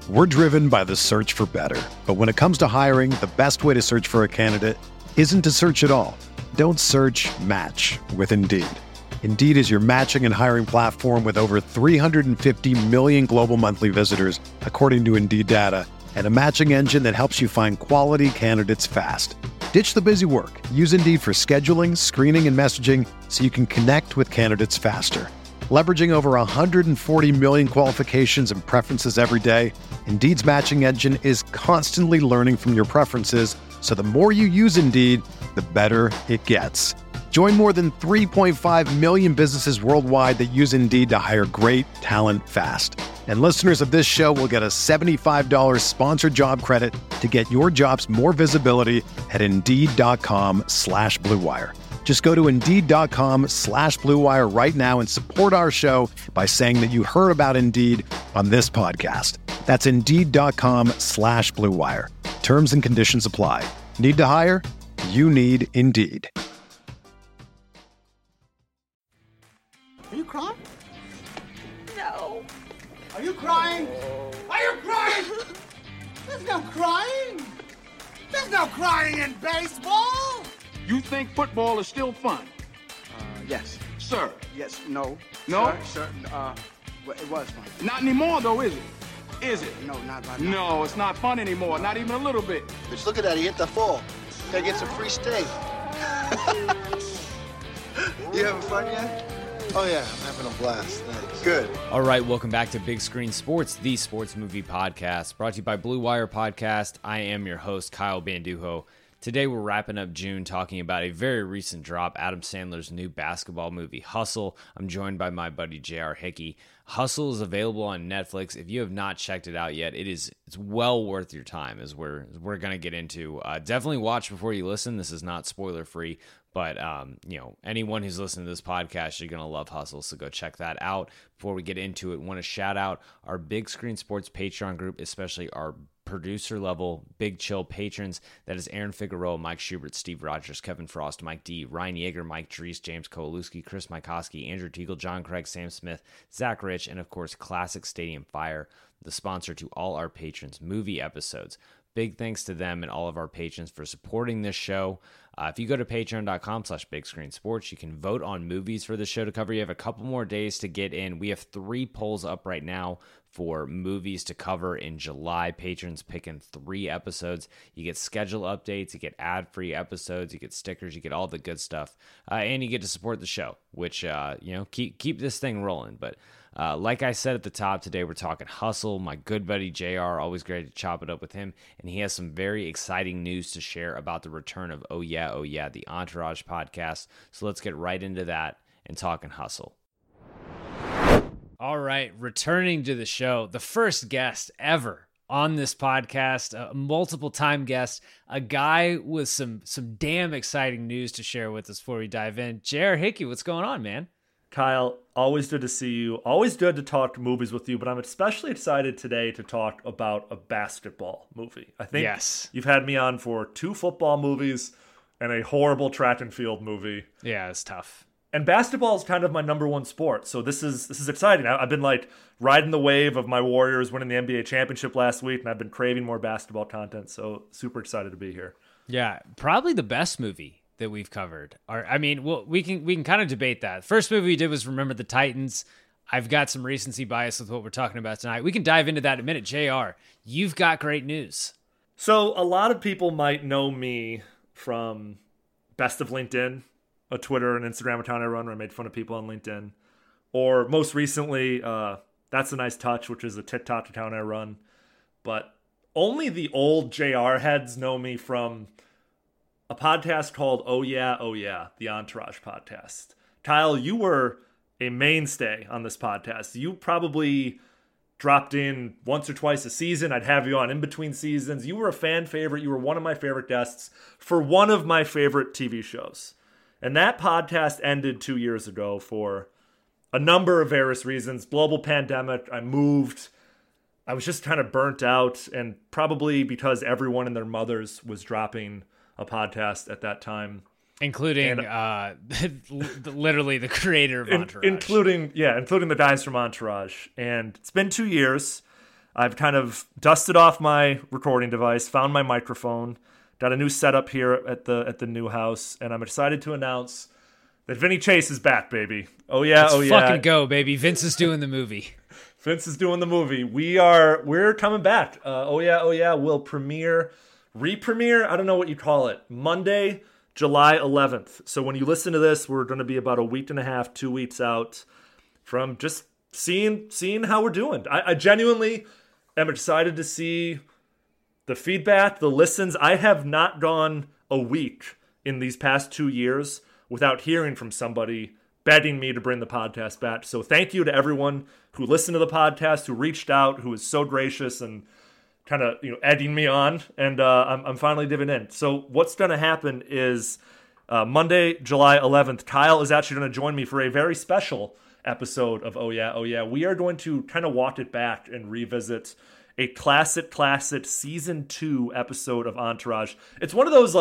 We're driven by the search for better. But when it comes to hiring, the best way to search for a candidate isn't to search at all. Don't search, match with Indeed. Indeed is your matching and hiring platform with over 350 million global monthly visitors, according to Indeed data, and a matching engine that helps you find quality candidates fast. Ditch the busy work. Use Indeed for scheduling, screening, and messaging so you can connect with candidates faster. Leveraging over 140 million qualifications and preferences every day, Indeed's matching engine is constantly learning from your preferences, so the more you use Indeed, the better it gets. Join more than 3.5 million businesses worldwide that use Indeed to hire great talent fast. And listeners of this show will get a $75 sponsored job credit to get your jobs more visibility at Indeed.com/Blue Wire. Just go to Indeed.com/Blue Wire right now and support our show by saying that you heard about Indeed on this podcast. That's Indeed.com/Blue Wire. Terms and conditions apply. Need to hire? You need Indeed. Are you crying? No. Are you crying? Are you crying? There's no crying. There's no crying in baseball. You think football is still fun? Yes. Sir? Yes. No. No? Sir. Well, it was fun. Not anymore, though, is it? Is it? No, not right now. No, it's not fun anymore. Not even a little bit. Just look at that. He hit the fall. Gotta get some free steak. You having fun yet? Oh, yeah. I'm having a blast. Thanks. Good. All right, welcome back to Big Screen Sports, the sports movie podcast, brought to you by Blue Wire Podcast. I am your host, Kyle Banduho. Today we're wrapping up June talking about a very recent drop, Adam Sandler's new basketball movie, Hustle. I'm joined by my buddy J.R. Hickey. Hustle is available on Netflix. If you have not checked it out yet, it's well worth your time, as we're going to get into. Definitely watch before you listen. This is not spoiler free, but anyone who's listening to this podcast, you're going to love Hustle, so go check that out. Before we get into it, want to shout out our Big Screen Sports Patreon group, especially our producer level Big Chill patrons. That is Aaron Figueroa, Mike Schubert, Steve Rogers, Kevin Frost, Mike D, Ryan Yeager, Mike Dries, James Kowalewski, Chris Mikoski, Andrew Teagle, John Craig, Sam Smith, Zach Rich, and of course Classic Stadium Fire, the sponsor to all our patrons' movie episodes. Big thanks to them and all of our patrons for supporting this show. If you go to patreon.com/bigscreensports, you can vote on movies for the show to cover. You have a couple more days to get in. We have 3 polls up right now for movies to cover in July. Patrons picking 3 episodes. You get schedule updates, you get ad-free episodes, you get stickers, you get all the good stuff, and you get to support the show, which keep this thing rolling. But like I said at the top, today we're talking Hustle. My good buddy JR, always great to chop it up with him, and he has some very exciting news to share about the return of Oh Yeah, the Entourage podcast. So let's get right into that and talking Hustle. All right, returning to the show, the first guest ever on this podcast, a multiple-time guest, a guy with some damn exciting news to share with us before we dive in. J.R. Hickey, what's going on, man? Kyle, always good to see you. Always good to talk movies with you, but I'm especially excited today to talk about a basketball movie. I think You've had me on for 2 football movies and a horrible track and field movie. Yeah, it's tough. And basketball is kind of my number one sport, so this is exciting. I've been riding the wave of my Warriors winning the NBA championship last week, and I've been craving more basketball content, so super excited to be here. Yeah, probably the best movie that we've covered. We can kind of debate that. First movie we did was Remember the Titans. I've got some recency bias with what we're talking about tonight. We can dive into that in a minute. JR, you've got great news. So a lot of people might know me from Best of LinkedIn, a Twitter and Instagram account I run where I made fun of people on LinkedIn. Or most recently, That's a Nice Touch, which is a TikTok account I run. But only the old JR heads know me from a podcast called Oh Yeah, the Entourage podcast. Kyle, you were a mainstay on this podcast. You probably dropped in once or twice a season. I'd have you on in between seasons. You were a fan favorite. You were one of my favorite guests for one of my favorite TV shows. And that podcast ended 2 years ago for a number of various reasons. Global pandemic, I moved. I was just kind of burnt out, and probably because everyone and their mothers was dropping a podcast at that time. Including literally the creator of Entourage. Including the guys from Entourage. And it's been 2 years. I've kind of dusted off my recording device, found my microphone, got a new setup here at the new house, and I'm excited to announce that Vinny Chase is back, baby. Oh yeah, Let's oh yeah. fucking go, baby. Vince is doing the movie. Vince is doing the movie. We're coming back. Oh yeah. We'll re-premiere. I don't know what you call it. Monday, July 11th. So when you listen to this, we're going to be about a week and a half, 2 weeks out from just seeing how we're doing. I genuinely am excited to see the feedback, the listens. I have not gone a week in these past 2 years without hearing from somebody begging me to bring the podcast back. So thank you to everyone who listened to the podcast, who reached out, who was so gracious and kind of, egging me on. And I'm finally diving in. So what's going to happen is Monday, July 11th, Kyle is actually going to join me for a very special episode of Oh Yeah. We are going to kind of walk it back and revisit a classic season 2 episode of Entourage. It's one of those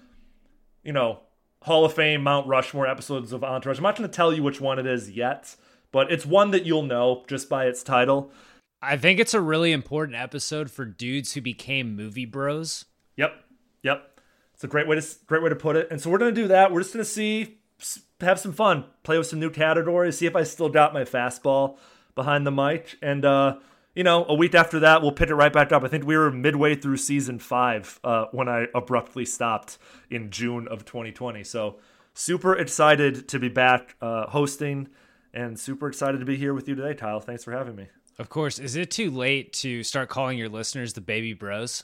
Hall of Fame, Mount Rushmore episodes of Entourage. I'm not going to tell you which one it is yet, but it's one that you'll know just by its title. I think it's a really important episode for dudes who became movie bros. Yep. It's a great way to put it. And so we're going to do that. We're just going to have some fun, play with some new categories, see if I still got my fastball behind the mic. And, a week after that, we'll pick it right back up. I think we were midway through season 5 when I abruptly stopped in June of 2020. So super excited to be back hosting and super excited to be here with you today, Kyle. Thanks for having me. Of course. Is it too late to start calling your listeners the baby bros?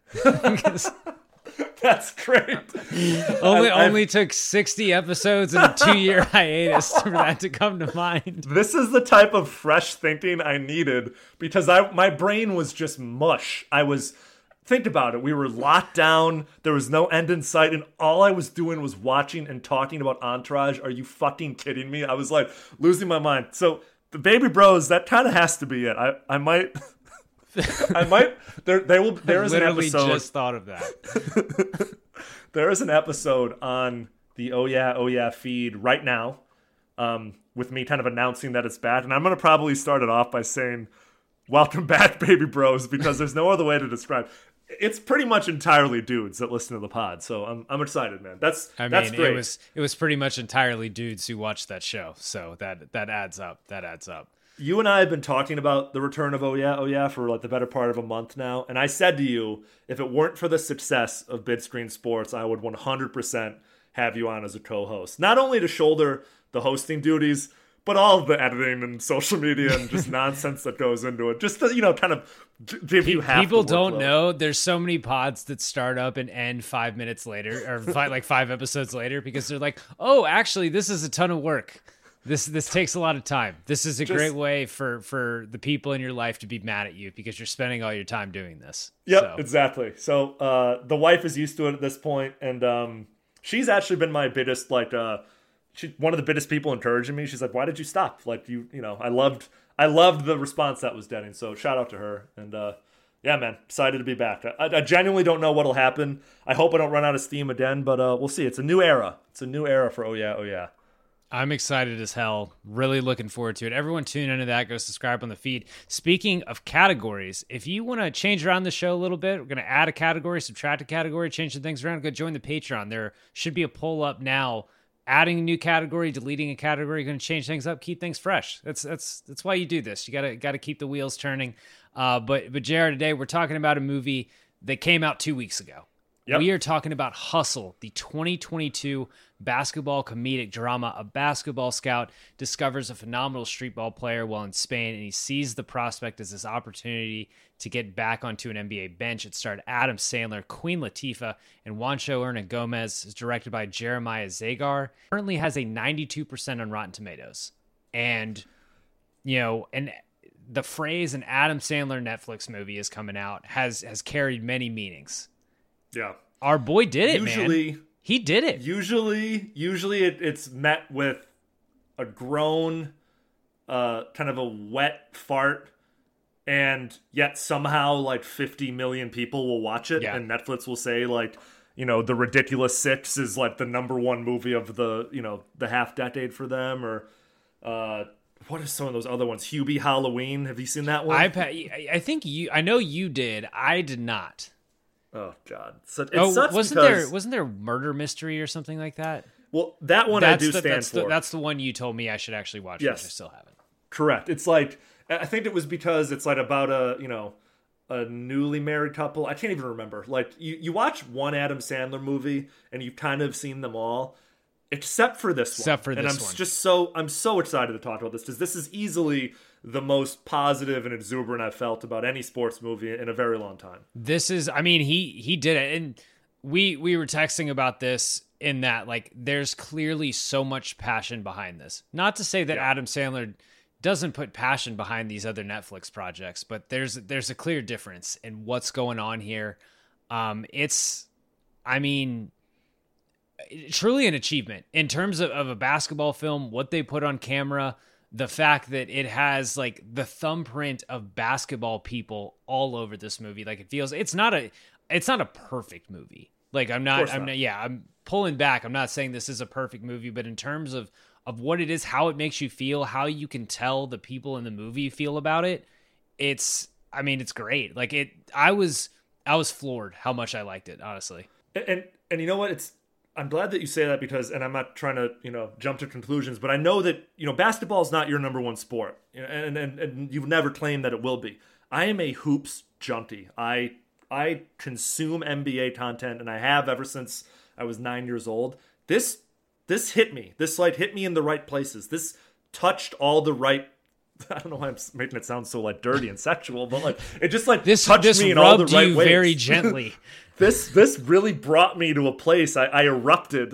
That's great. Only took 60 episodes and a 2-year hiatus for that to come to mind. This is the type of fresh thinking I needed because my brain was just mush. Think about it. We were locked down. There was no end in sight. And all I was doing was watching and talking about Entourage. Are you fucking kidding me? I was losing my mind. So the baby bros, that kind of has to be it. I might... There is an episode. Just thought of that. There is an episode on the Oh Yeah feed right now, with me kind of announcing that it's back, and I'm gonna probably start it off by saying, "Welcome back, baby bros," because there's no other way to describe. It's pretty much entirely dudes that listen to the pod, so I'm excited, man. That's great. It was pretty much entirely dudes who watched that show, so that adds up. That adds up. You and I have been talking about the return of Oh Yeah for the better part of a month now. And I said to you, if it weren't for the success of Big Screen Sports, I would 100% have you on as a co-host. Not only to shoulder the hosting duties, but all of the editing and social media and just nonsense that goes into it. Just to, kind of give you half People the don't workload. know there's so many pods that start up and end 5 minutes later or 5 episodes later because they're like, oh, actually, this is a ton of work. This takes a lot of time. This is a great way for the people in your life to be mad at you because you're spending all your time doing this. Yep, exactly. So the wife is used to it at this point, and she's actually been my biggest she's one of the biggest people encouraging me. She's like, "Why did you stop?" I loved the response that was getting. So shout out to her, and yeah, man, excited to be back. I genuinely don't know what'll happen. I hope I don't run out of steam again, but we'll see. It's a new era. It's a new era for Oh Yeah. I'm excited as hell. Really looking forward to it. Everyone tune into that. Go subscribe on the feed. Speaking of categories, if you want to change around the show a little bit, we're going to add a category, subtract a category, change some things around, go join the Patreon. There should be a poll up now. Adding a new category, deleting a category, going to change things up, keep things fresh. That's why you do this. You got to keep the wheels turning. But JR, today we're talking about a movie that came out 2 weeks ago. Yep. We are talking about Hustle, the 2022 basketball comedic drama. A basketball scout discovers a phenomenal streetball player while in Spain, and he sees the prospect as this opportunity to get back onto an NBA bench. It starred Adam Sandler, Queen Latifah, and Juancho Hernangomez. Is directed by Jeremiah Zagar. Currently has a 92% on Rotten Tomatoes. And, and the phrase "an Adam Sandler Netflix movie is coming out" has carried many meanings. Yeah. Our boy did it, man. He did it. Usually it's met with a groan, kind of a wet fart, and yet somehow 50 million people will watch it, and Netflix will say The Ridiculous Six is the number one movie of the half decade for them, or what are some of those other ones? Hubie Halloween. Have you seen that one? I think I know you did. I did not. Oh God! Wasn't there Murder Mystery or something like that? Well, that one I do stand for. That's the one you told me I should actually watch. Yes. Which I still haven't. Correct. It's like, I think it was because it's like about a newly married couple. I can't even remember. Like you watch one Adam Sandler movie and you've kind of seen them all, except for this one. I'm so excited to talk about this because this is easily the most positive and exuberant I've felt about any sports movie in a very long time. This is, I mean, he did it, and we were texting about this. In that, like, there's clearly so much passion behind this. Not to say that Adam Sandler doesn't put passion behind these other Netflix projects, but there's a clear difference in what's going on here. It's, I mean, truly an achievement in terms of a basketball film, what they put on camera, the fact that it has like the thumbprint of basketball people all over this movie. Like, it feels, it's not a perfect movie. Like, I'm pulling back. I'm not saying this is a perfect movie, but in terms of what it is, how it makes you feel, how you can tell the people in the movie feel about it, it's great. Like, I was floored how much I liked it, honestly. And you know what? I'm glad that you say that because, and I'm not trying to, jump to conclusions, but I know that, basketball is not your number one sport, and you've never claimed that it will be. I am a hoops junkie. I consume NBA content, and I have ever since I was 9 years old. This hit me. This like hit me in the right places. This touched all the right. I don't know why I'm making it sound so like dirty and sexual, but like it just like touched me in all the right ways. Very gently. This really brought me to a place I erupted.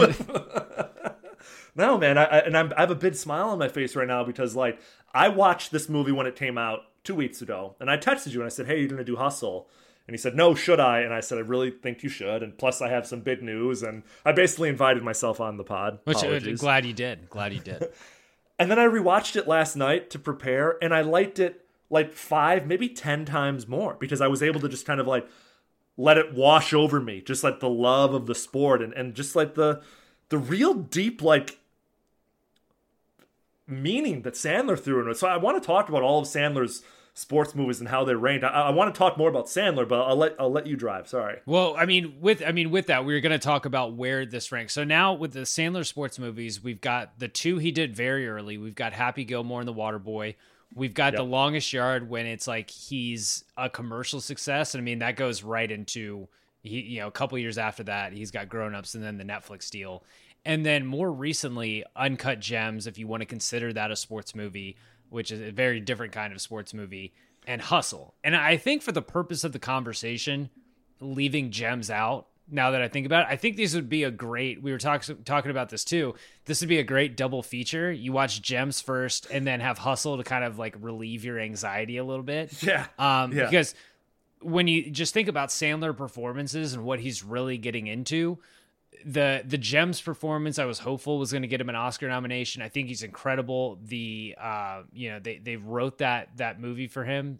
No, man, I have a big smile on my face right now because like I watched this movie when it came out 2 weeks ago, and I texted you and I said, "Hey, you're gonna do Hustle?" And he said, "No, should I?" And I said, "I really think you should. And plus, I have some big news." And I basically invited myself on the pod. Which, glad you did. And then I rewatched it last night to prepare, and I liked it like 5, maybe 10 times more because I was able to just kind of like let it wash over me, just like the love of the sport and just like the real deep like meaning that Sandler threw into it. So I want to talk about all of Sandler's sports movies and how they're ranked. I want to talk more about Sandler, but I'll let you drive. Sorry. Well, with that, we were going to talk about where this ranks. So now with the Sandler sports movies, we've got the 2 he did very early. We've got Happy Gilmore and The Waterboy. We've got The Longest Yard when it's like he's a commercial success. And I mean, that goes right into, a couple years after that, he's got Grown Ups and then the Netflix deal. And then more recently, Uncut Gems, if you want to consider that a sports movie, which is a very different kind of sports movie, and Hustle. And I think for the purpose of the conversation, leaving Gems out, now that I think about it, I think these would be a great, we were talking about this too, this would be a great double feature. You watch Gems first and then have Hustle to kind of like relieve your anxiety a little bit. Yeah. Because when you just think about Sandler performances and what he's really getting into, the Gems performance, I was hopeful was going to get him an Oscar nomination. I think he's incredible. They wrote that movie for him.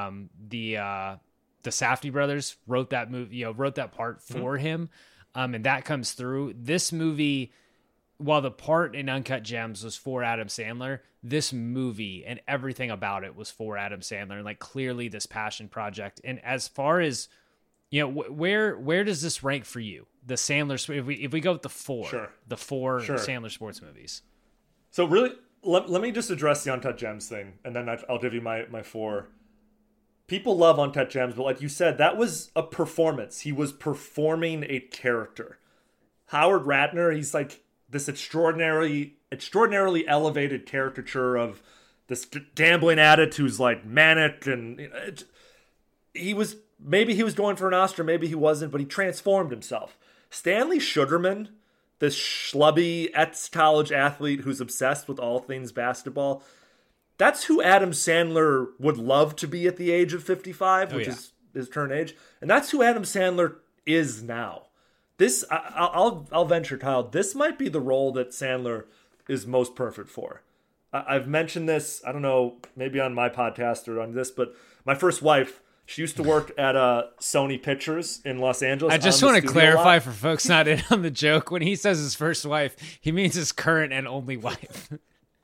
The Safdie brothers wrote that movie, wrote that part for him. And that comes through. This movie, while the part in Uncut Gems was for Adam Sandler, this movie and everything about it was for Adam Sandler, and like clearly this passion project. And as far as, where does this rank for you? The Sandler, if we go with the 4, Sandler sports movies. So really, let me just address the Uncut Gems thing, and then I'll give you my 4. People love Uncut Gems, but like you said, that was a performance. He was performing a character. Howard Ratner, he's like this extraordinarily elevated caricature of this gambling addict who's like manic, and maybe he was going for an Oscar, maybe he wasn't, but he transformed himself. Stanley Sugarman, this schlubby ex-college athlete who's obsessed with all things basketball, that's who Adam Sandler would love to be at the age of 55, which is his current age. And that's who Adam Sandler is now. This, I'll venture, Kyle, this might be the role that Sandler is most perfect for. I've mentioned this, I don't know, maybe on my podcast or on this, but my first wife, she used to work at Sony Pictures in Los Angeles. I just want to clarify for folks not in on the joke. When he says his first wife, he means his current and only wife.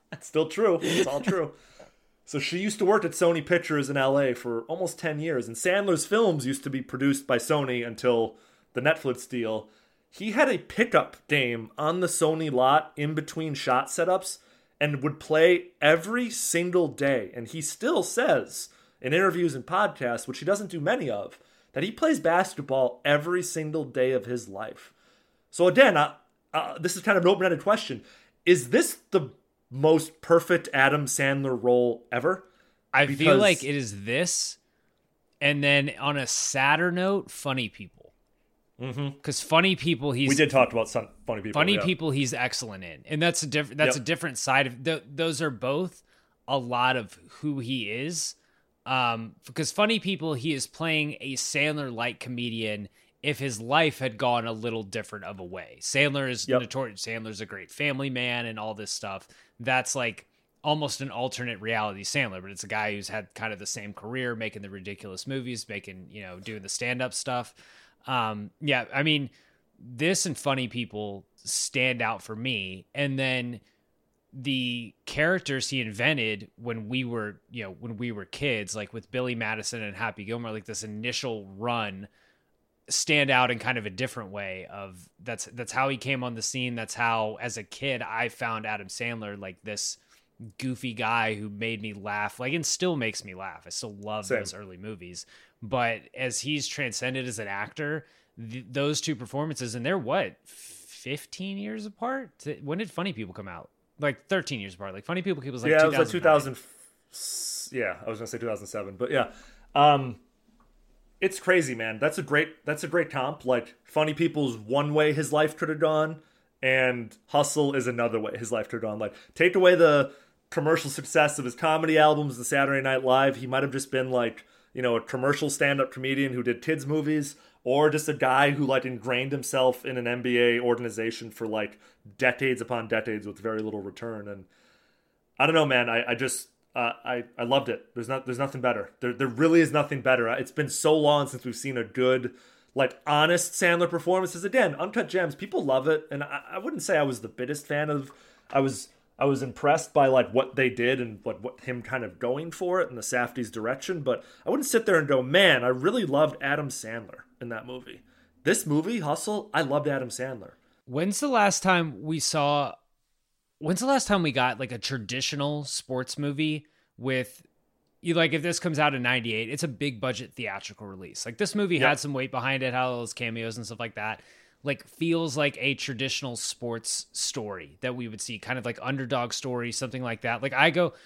It's still true. It's all true. So she used to work at Sony Pictures in LA for almost 10 years. And Sandler's films used to be produced by Sony until the Netflix deal. He had a pickup game on the Sony lot in between shot setups and would play every single day. And he still says in interviews and podcasts, which he doesn't do many of, that he plays basketball every single day of his life. So again, this is kind of an open-ended question. Is this the most perfect Adam Sandler role ever? I feel like it is this, and then on a sadder note, Funny People. Because Funny People, we did talk about some Funny People. Funny People, he's excellent in, and that's a different side of those are both a lot of who he is. Because Funny People, he is playing a Sandler-like comedian if his life had gone a little different of a way. Sandler is notorious. Sandler's a great family man and all this stuff. That's like almost an alternate reality Sandler, but it's a guy who's had kind of the same career, making the ridiculous movies, doing the stand-up stuff. Yeah, I mean, this and Funny People stand out for me. And then the characters he invented when we were kids, like with Billy Madison and Happy Gilmore, like this initial run, stand out in kind of a different way. Of that's how he came on the scene. That's how, as a kid, I found Adam Sandler, like this goofy guy who made me laugh, like, and still makes me laugh. I still love those early movies, but as he's transcended as an actor, those two performances, and they're 15 years apart. When did Funny People come out? Like 13 years apart. Like Funny People was like, it was like 2000. Yeah, I was gonna say 2007, but yeah. It's crazy, man. That's a great comp. Like, Funny People's one way his life could have gone, and Hustle is another way his life could have gone. Like, take away the commercial success of his comedy albums, the Saturday Night Live, he might have just been like, a commercial stand-up comedian who did kids movies, or just a guy who like ingrained himself in an NBA organization for like decades upon decades with very little return. And I don't know, man. I loved it. There's nothing better. There really is nothing better. It's been so long since we've seen a good, like, honest Sandler performances. Again, Uncut Gems, people love it, and I wouldn't say I was the biggest fan of. I was impressed by like what they did and what him kind of going for it in the Safdie's direction, but I wouldn't sit there and go, man, I really loved Adam Sandler in that movie. This movie, Hustle, I loved Adam Sandler. When's the last time we got like a traditional sports movie with, like, if this comes out in 98, it's a big budget theatrical release. Like, this movie had some weight behind it, had all those cameos and stuff like that. Like, feels like a traditional sports story that we would see, kind of like underdog story, something like that. Like,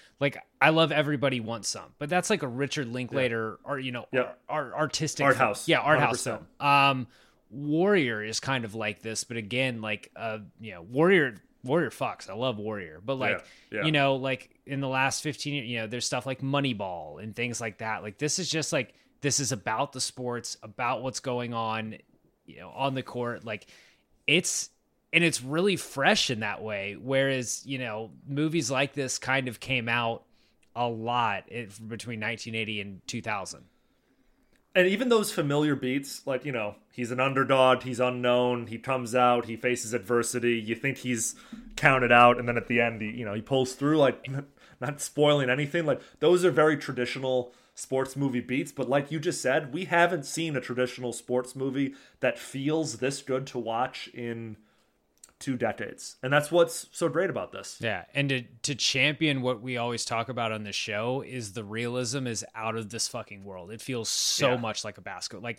I love Everybody Wants Some, but that's like a Richard Linklater or, artistic art house. Yeah, art 100%. House film. Warrior is kind of like this, but again, like, Warrior fucks. I love Warrior, but like, like in the last 15 years, there's stuff like Moneyball and things like that. Like, this is just like, this is about the sports, about what's going on, on the court. Like, it's really fresh in that way. Whereas, movies like this kind of came out a lot between 1980 and 2000. And even those familiar beats, like, he's an underdog, he's unknown, he comes out, he faces adversity, you think he's counted out, and then at the end, he pulls through, like, not spoiling anything. Like, those are very traditional sports movie beats, but like you just said, we haven't seen a traditional sports movie that feels this good to watch in 2 decades. And that's what's so great about this. Yeah, and to champion what we always talk about on this show is the realism is out of this fucking world. It feels so much like a basketball, like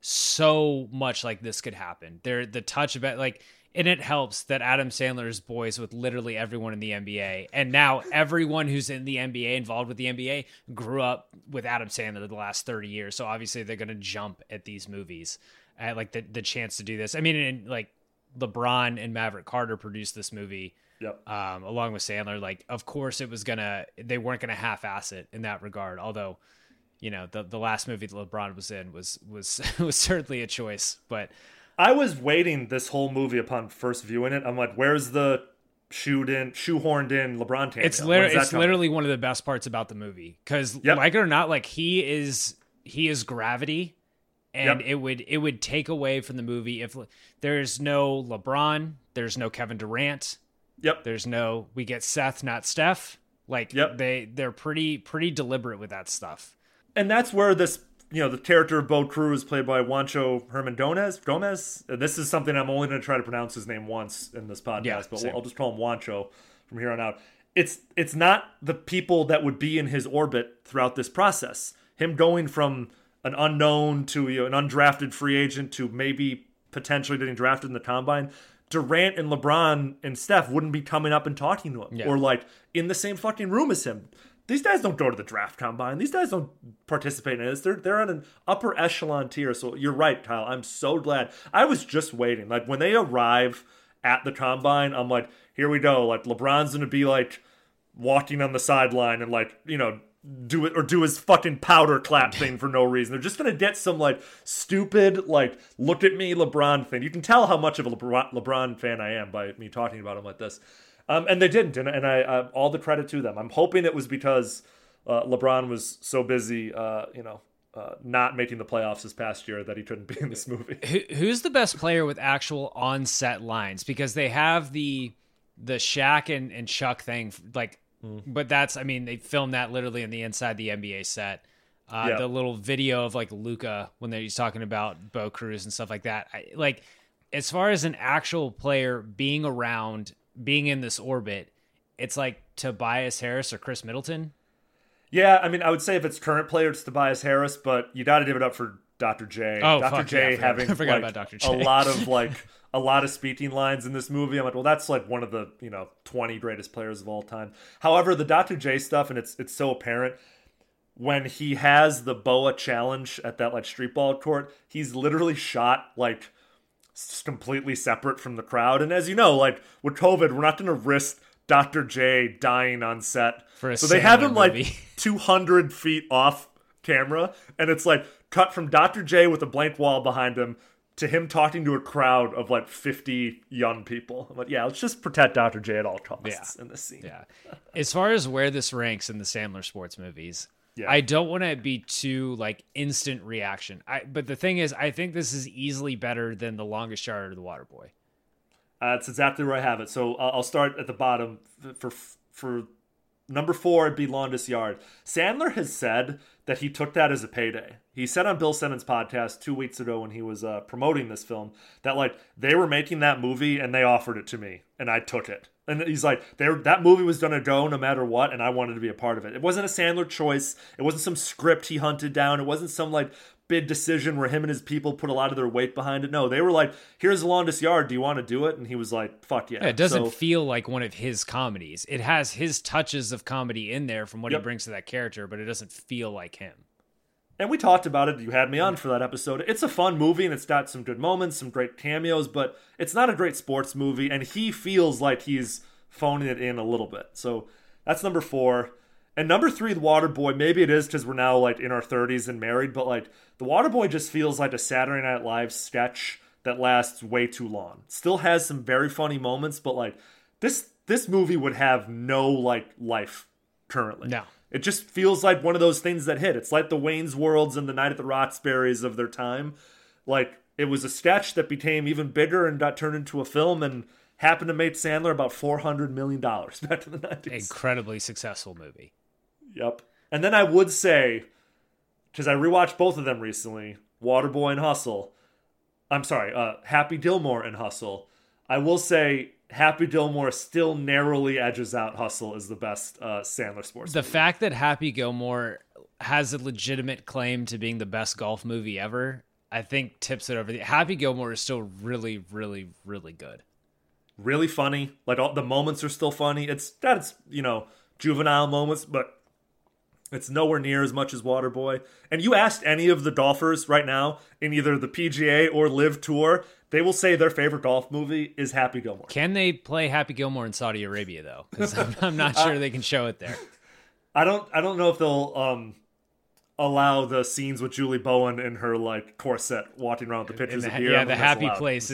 so much like this could happen. The touch of it, like, and it helps that Adam Sandler is boys with literally everyone in the NBA. And now everyone who's in the NBA, involved with the NBA, grew up with Adam Sandler the last 30 years. So obviously they're going to jump at these movies, at like the chance to do this. I mean, and like LeBron and Maverick Carter produced this movie along with Sandler. Like, of course they weren't going to half-ass it in that regard. Although, the last movie that LeBron was in was certainly a choice, but I was waiting this whole movie upon first viewing it. I'm like, where's the shoehorned in LeBron cameo? It's literally one of the best parts about the movie. Because like it or not, like, he is gravity, and it would take away from the movie if there's no LeBron, there's no Kevin Durant, Yep. There's no, we get Seth, not Steph. Like, Yep. they're pretty deliberate with that stuff. And that's where this, the character of Bo Cruz, played by Juancho Herman Gomez. This is something I'm only going to try to pronounce his name once in this podcast, Yeah, but same. I'll just call him Juancho from here on out. It's not the people that would be in his orbit throughout this process. Him going from an unknown to an undrafted free agent to maybe potentially getting drafted in the combine. Durant and LeBron and Steph wouldn't be coming up and talking to him or like in the same fucking room as him. These guys don't go to the draft combine. These guys don't participate in this. They're on an upper echelon tier. So you're right, Kyle. I'm so glad. I was just waiting. Like when they arrive at the combine, I'm like, here we go. Like LeBron's going to be like walking on the sideline and like, do his fucking powder clap thing for no reason. They're just going to get some like stupid, like, look at me LeBron thing. You can tell how much of a LeBron fan I am by me talking about him like this. And they didn't. And I all the credit to them. I'm hoping it was because LeBron was so busy, not making the playoffs this past year that he couldn't be in this movie. Who's the best player with actual on-set lines? Because they have the Shaq and Chuck thing, like, but that's, I mean, they filmed that literally in the inside the NBA set. The little video of like Luka when he's talking about Bo Cruz and stuff like that. Like, as far as an actual player being around, being in this orbit, it's like Tobias Harris or Chris Middleton. Yeah, I mean, I would say if it's current player, it's Tobias Harris, but you got to give it up for Dr. J. Oh, Dr. J having I forgot about Dr. J. a lot of speaking lines in this movie. I'm like, well, that's like one of the 20 greatest players of all time. However, the Dr. J stuff, and it's so apparent when he has the BOA challenge at that like street ball court. He's literally shot like completely separate from the crowd. And as you know, like with COVID, we're not going to risk Dr. J dying on set. So they have him movie. like 200 feet off camera, and it's like cut from Dr. J with a blank wall behind him to him talking to a crowd of like 50 young people. I'm like, yeah, let's just protect Dr. J at all costs in this scene. Yeah. As far as where this ranks in the Sandler sports movies, I don't want to be too like instant reaction. But the thing is, I think this is easily better than The Longest Yard or The Waterboy. That's exactly where I have it. So I'll start at the bottom. For number 4, it'd be Longest Yard. Sandler has said that he took that as a payday. He said on Bill Simmons' podcast 2 weeks ago when he was promoting this film that like they were making that movie and they offered it to me and I took it. And he's like, that movie was going to go no matter what, and I wanted to be a part of it. It wasn't a Sandler choice. It wasn't some script he hunted down. It wasn't some like big decision where him and his people put a lot of their weight behind it. No, they were like, here's The Longest Yard. Do you want to do it? And he was like, fuck yeah. It doesn't feel like one of his comedies. It has his touches of comedy in there from what he brings to that character, but it doesn't feel like him. And we talked about it. You had me on for that episode. It's a fun movie, and it's got some good moments, some great cameos, but it's not a great sports movie, and he feels like he's phoning it in a little bit. So that's number 4. And number 3, The Waterboy. Maybe it is because we're now like in our 30s and married, but like The Waterboy just feels like a Saturday Night Live sketch that lasts way too long. Still has some very funny moments, but like this movie would have no like life currently. No. It just feels like one of those things that hit. It's like the Wayne's Worlds and the Night at the Roxbury's of their time. Like, it was a sketch that became even bigger and got turned into a film and happened to make Sandler about $400 million back in the 90s. Incredibly successful movie. Yep. And then I would say, because I rewatched both of them recently, Waterboy and Hustle. I'm sorry, Happy Gilmore and Hustle. I will say Happy Gilmore still narrowly edges out Hustle as the best Sandler sports movie. Fact that Happy Gilmore has a legitimate claim to being the best golf movie ever, I think tips it over. Happy Gilmore is still really, really, really good. Really funny. Like, all the moments are still funny. It's got its, juvenile moments, but it's nowhere near as much as Waterboy. And you asked any of the golfers right now in either the PGA or Live Tour, they will say their favorite golf movie is Happy Gilmore. Can they play Happy Gilmore in Saudi Arabia though? Because I'm not sure they can show it there. I don't know if they'll allow the scenes with Julie Bowen in her like corset walking around with the pictures of beer. Yeah, the happy place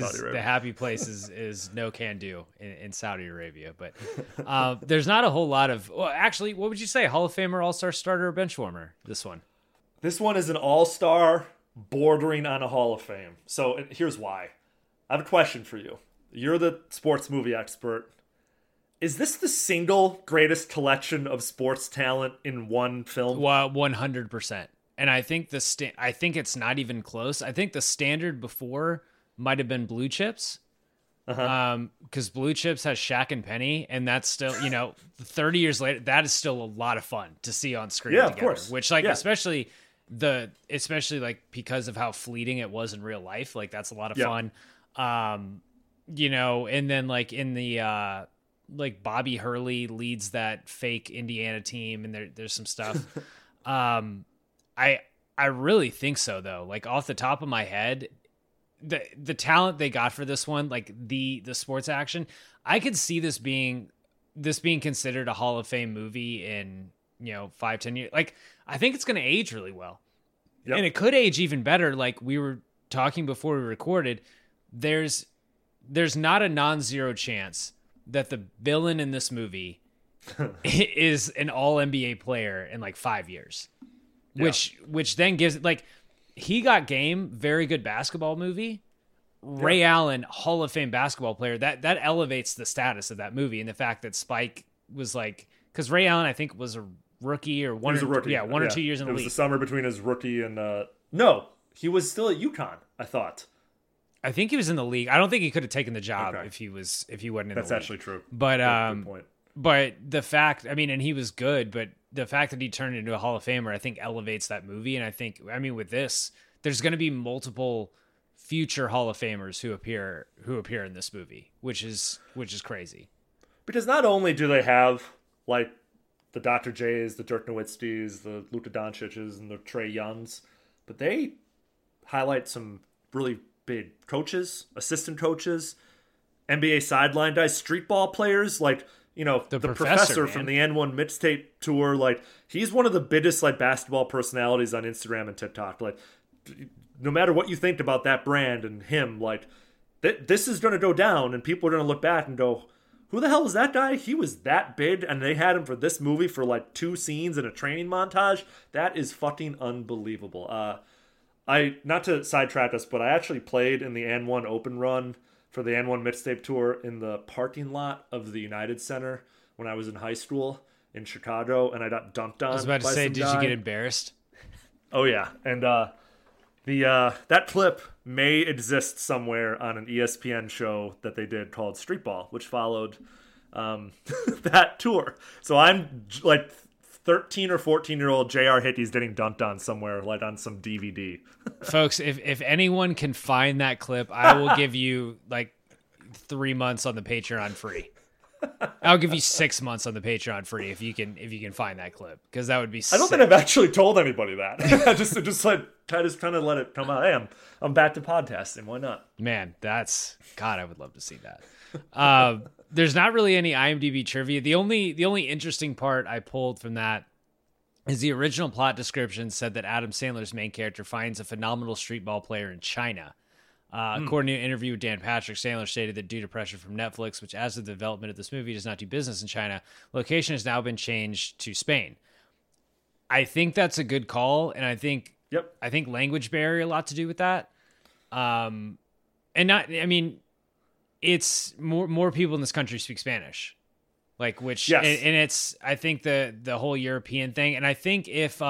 is no can do in Saudi Arabia. But there's not a whole lot of. Well, actually, what would you say? Hall of Famer, All-Star starter, or bench warmer? This one. This one is an All-Star bordering on a Hall of Fame. So here's why. I have a question for you. You're the sports movie expert. is this the single greatest collection of sports talent in one film? 100%. And I think I think it's not even close. I think the standard before might have been Blue Chips. Because Blue Chips has Shaq and Penny, and that's still, 30 years later, that is still a lot of fun to see on screen together. Of course. Which, especially like because of how fleeting it was in real life, like that's a lot of fun. And then like in the like Bobby Hurley leads that fake Indiana team, and there's some stuff. I really think so though. Like off the top of my head, the talent they got for this one, like the sports action, I could see this being considered a Hall of Fame movie in 5-10 years. Like I think it's going to age really well, and it could age even better. Like we were talking before we recorded, there's not a non-zero chance that the villain in this movie is an all NBA player in like 5 years, which then gives like. He Got Game, very good basketball movie. Ray Allen, Hall of Fame basketball player. That elevates the status of that movie, and the fact that Spike was like, because Ray Allen I think was a rookie or one or 2 years in the league. It was the summer between his rookie and no, he was still at UConn. I thought. I think he was in the league. I don't think he could have taken the job if he wasn't in the league. That's actually true. But good point. But the fact, and he was good, but the fact that he turned into a Hall of Famer, I think elevates that movie. And I think, with this, there's going to be multiple future Hall of Famers who appear in this movie, which is crazy. Because not only do they have like the Dr. J's, the Dirk Nowitzki's, the Luka Doncic's, and the Trae Youngs, but they highlight some really big coaches, assistant coaches, NBA sideline guys, street ball players, like the professor from the N1 Mixtape Tour. Like he's one of the biggest like basketball personalities on Instagram and TikTok. Like no matter what you think about that brand and him, like this is going to go down, and people are going to look back and go, who the hell is that guy? He was that big, and they had him for this movie for like 2 scenes in a training montage. That is fucking unbelievable. Not to sidetrack us, but I actually played in the N1 Open Run for the N1 Mixtape Tour in the parking lot of the United Center when I was in high school in Chicago, and I got dunked on. I was about to say, did you get embarrassed? Oh yeah, and that clip may exist somewhere on an ESPN show that they did called Street Ball, which followed that tour. So I'm like 13 or 14-year-old J.R. Hickey's getting dunked on somewhere, like on some DVD. Folks, if anyone can find that clip, I will give you like 3 months on the Patreon free. I'll give you 6 months on the Patreon free if you can find that clip, because that would be sick. I don't think I've actually told anybody that. I just kind of let it come out. Hey, I'm back to podcasting. Why not? Man, God, I would love to see that. There's not really any IMDb trivia. The only interesting part I pulled from that is the original plot description said that Adam Sandler's main character finds a phenomenal street ball player in China. According to an interview with Dan Patrick, Sandler stated that due to pressure from Netflix, which as of the development of this movie does not do business in China, location has now been changed to Spain. I think that's a good call, and I think language barrier a lot to do with that. It's more people in this country speak Spanish, like and it's I think the whole European thing, and I think if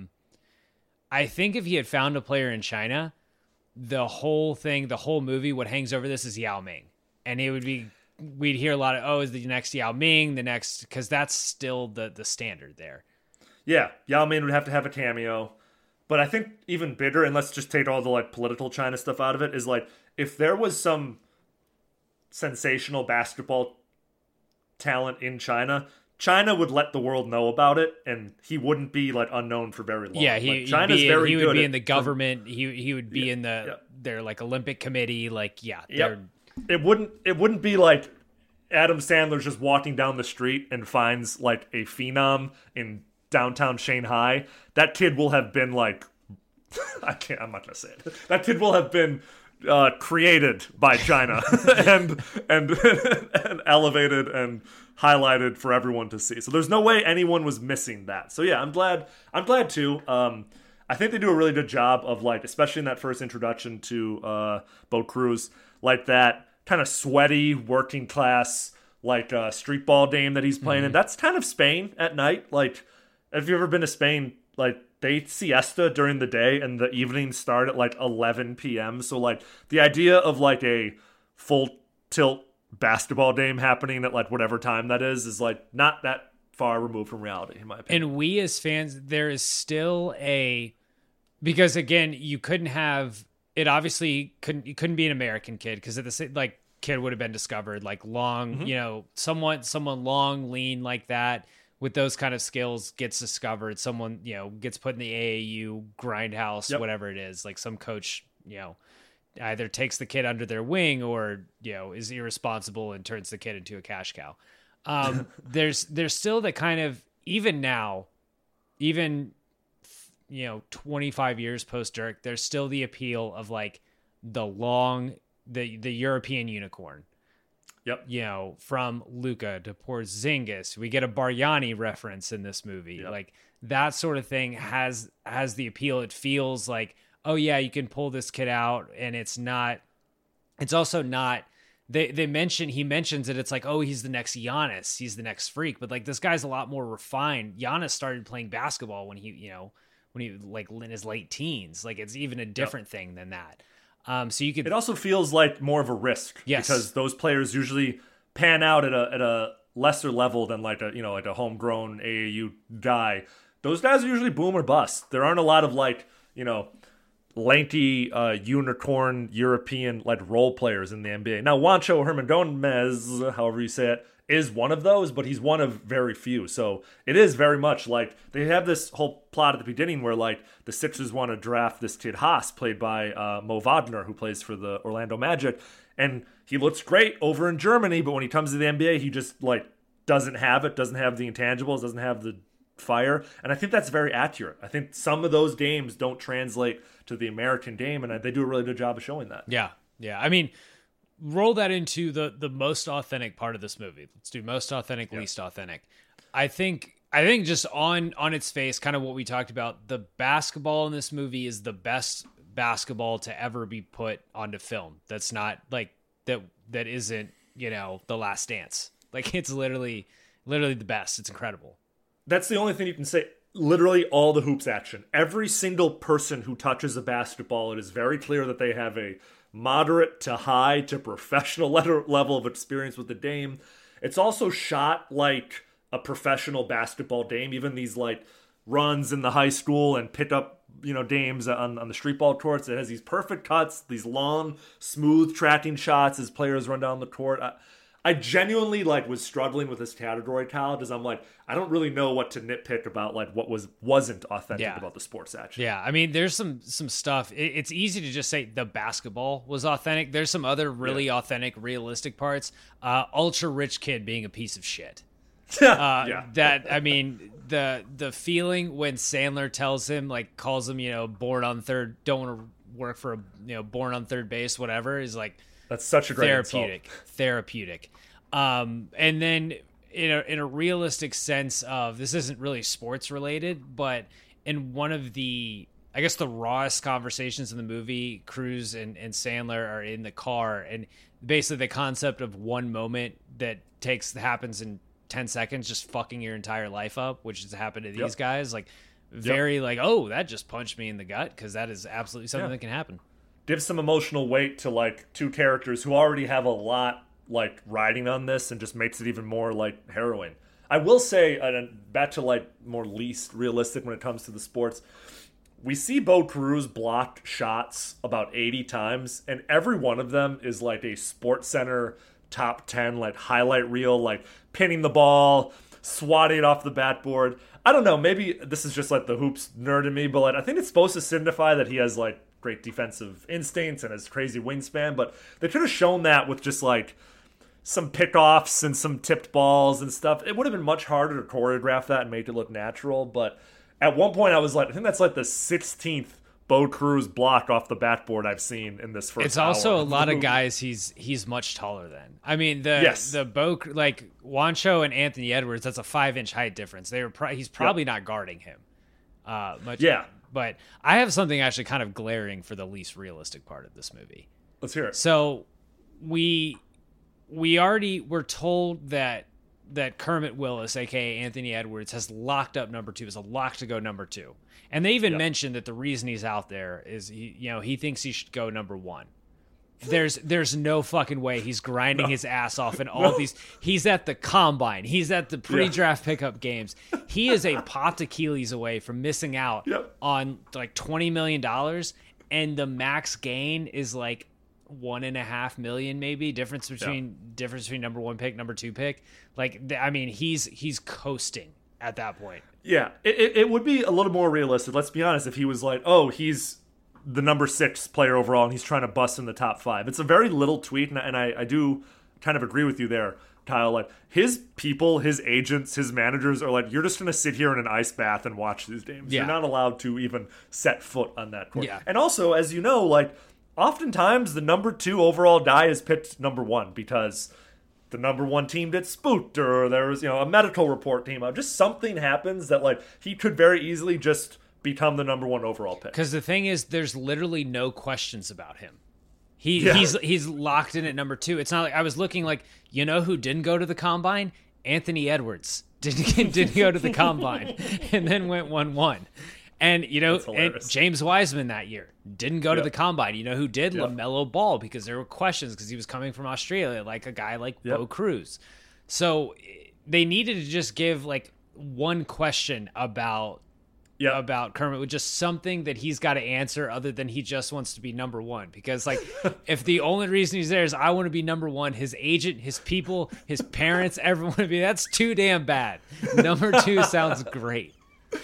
he had found a player in China, the whole movie, what hangs over this is Yao Ming, and we'd hear a lot of, is the next Yao Ming, because that's still the standard there. Yeah, Yao Ming would have to have a cameo, but I think even bigger, and let's just take all the like political China stuff out of it, is like if there was some sensational basketball talent in China would let the world know about it, and he wouldn't be like unknown for very long. Yeah, he would be in the government. He would be in their like Olympic committee. Like, it wouldn't be like Adam Sandler's just walking down the street and finds like a phenom in downtown Shanghai. That kid will have been like, I'm not gonna say it. That kid will have been created by China and elevated and highlighted for everyone to see. So there's no way anyone was missing that. So yeah, I'm glad too. I think they do a really good job of like, especially in that first introduction to Bo Cruz, like that kind of sweaty working class like street ball game that he's playing in. That's kind of Spain at night. Like, have you ever been to Spain? Like, they siesta during the day and the evenings start at like 11 p.m. So like the idea of like a full tilt basketball game happening at like whatever time that is like not that far removed from reality, in my opinion. And we as fans, there is still because again, you couldn't have it. Obviously, you couldn't be an American kid because at the same like kid would have been discovered like long, someone long, lean like that with those kind of skills gets discovered. Someone gets put in the AAU grindhouse, whatever it is. Like some coach, either takes the kid under their wing or is irresponsible and turns the kid into a cash cow. There's still the kind of, even now, 25 years post Dirk, there's still the appeal of like the European unicorn. Yep. From Luka to Porzingis, we get a Bargnani reference in this movie. Yep. Like that sort of thing has the appeal. It feels like, oh yeah, you can pull this kid out, and it's also not. He mentions it. It's like, oh, he's the next Giannis. He's the next freak. But like this guy's a lot more refined. Giannis started playing basketball when he like in his late teens. Like it's even a different thing than that. So you could. It also feels like more of a risk, because those players usually pan out at a lesser level than like a homegrown AAU guy. Those guys are usually boom or bust. There aren't a lot of like lanky unicorn European like role players in the NBA. Now Juancho Hernández, however you say it, is one of those, but he's one of very few. So it is very much like they have this whole plot at the beginning where like the Sixers want to draft this kid Haas, played by Mo Wagner, who plays for the Orlando Magic, and he looks great over in Germany, but when he comes to the NBA, he just like doesn't have the intangibles, doesn't have the fire. And I think that's very accurate. I think some of those games don't translate to the American game, and they do a really good job of showing that. Yeah. I mean, roll that into the most authentic part of this movie. Let's do most authentic, least authentic. I think just on its face, kind of what we talked about, the basketball in this movie is the best basketball to ever be put onto film. That's not like that isn't, The Last Dance. Like it's literally the best. It's incredible. That's the only thing you can say. Literally all the hoops action. Every single person who touches a basketball, it is very clear that they have a moderate to high to professional level of experience with the game. It's also shot like a professional basketball game. Even these like runs in the high school and pick up games on the street ball courts, it has these perfect cuts, these long smooth tracking shots as players run down the court. I genuinely was struggling with this category, Kyle, because I'm like, I don't really know what to nitpick about what wasn't authentic about the sports action. Yeah, I mean, there's some stuff. It's easy to just say the basketball was authentic. There's some other really authentic, realistic parts. Ultra rich kid being a piece of shit. That, I mean, the feeling when Sandler tells him, calls him, born on third, don't want to work for born on third base, whatever, is like. That's such a great therapeutic. And then in a realistic sense of, this isn't really sports related, but in one of the, I guess the rawest conversations in the movie, Cruz and Sandler are in the car, and basically the concept of one moment that happens in 10 seconds, just fucking your entire life up, which has happened to these guys. Oh, that just punched me in the gut, because that is absolutely something that can happen. Gives some emotional weight to two characters who already have a lot riding on this, and just makes it even more harrowing. I will say, and back to more least realistic when it comes to the sports, we see Bo Cruz block shots about 80 times, and every one of them is a Sports Center top 10 highlight reel, pinning the ball, swatting it off the backboard. I don't know, maybe this is just the hoops nerd in me, but I think it's supposed to signify that he has great defensive instincts and his crazy wingspan, but they could have shown that with just some pickoffs and some tipped balls and stuff. It would have been much harder to choreograph that and make it look natural, but at one point I was I think that's the 16th Bo Cruz block off the backboard I've seen in this first It's also hour a lot of guys he's much taller than. I mean, the Bo, Juancho and Anthony Edwards, that's a 5-inch height difference. He's probably not guarding him much. Yeah. But I have something actually kind of glaring for the least realistic part of this movie. Let's hear it. So we we already were told that Kermit Willis, aka Anthony Edwards, has locked up number 2, is a lock to go number 2. And they even mentioned that the reason he's out there is he thinks he should go number 1. There's no fucking way he's grinding his ass off in all these. He's at the combine. He's at the pre-draft pickup games. He is a popped Achilles away from missing out on like $20 million, and the max gain is like $1.5 million, maybe difference between number 1 pick, number 2 pick. Like, I mean, he's coasting at that point. Yeah, it would be a little more realistic. Let's be honest. If he was like, oh, he's the number 6 player overall, and he's trying to bust in the top 5. It's a very little tweet, and I do kind of agree with you there, Kyle. Like, his people, his agents, his managers are like, you're just going to sit here in an ice bath and watch these games. You're not allowed to even set foot on that court. Yeah. And also, as you know, like, oftentimes the number 2 overall guy is picked number 1 because the number 1 team gets spooked, or there was, a medical report came out. Just something happens that, like, he could very easily just become the number 1 overall pick. Because the thing is, there's literally no questions about him. He's locked in at number 2. It's not like I was looking like, who didn't go to the combine? Anthony Edwards didn't go to the combine and then went 1-1. And, and James Wiseman that year didn't go to the combine. You know who did? LaMelo Ball, because there were questions because he was coming from Australia, like a guy like Bo Cruz. So they needed to just give like one question about Kermit, with just something that he's got to answer other than he just wants to be number 1. Because like, if the only reason he's there is I want to be number 1, his agent, his people, his parents, everyone would be, that's too damn bad. Number 2 sounds great.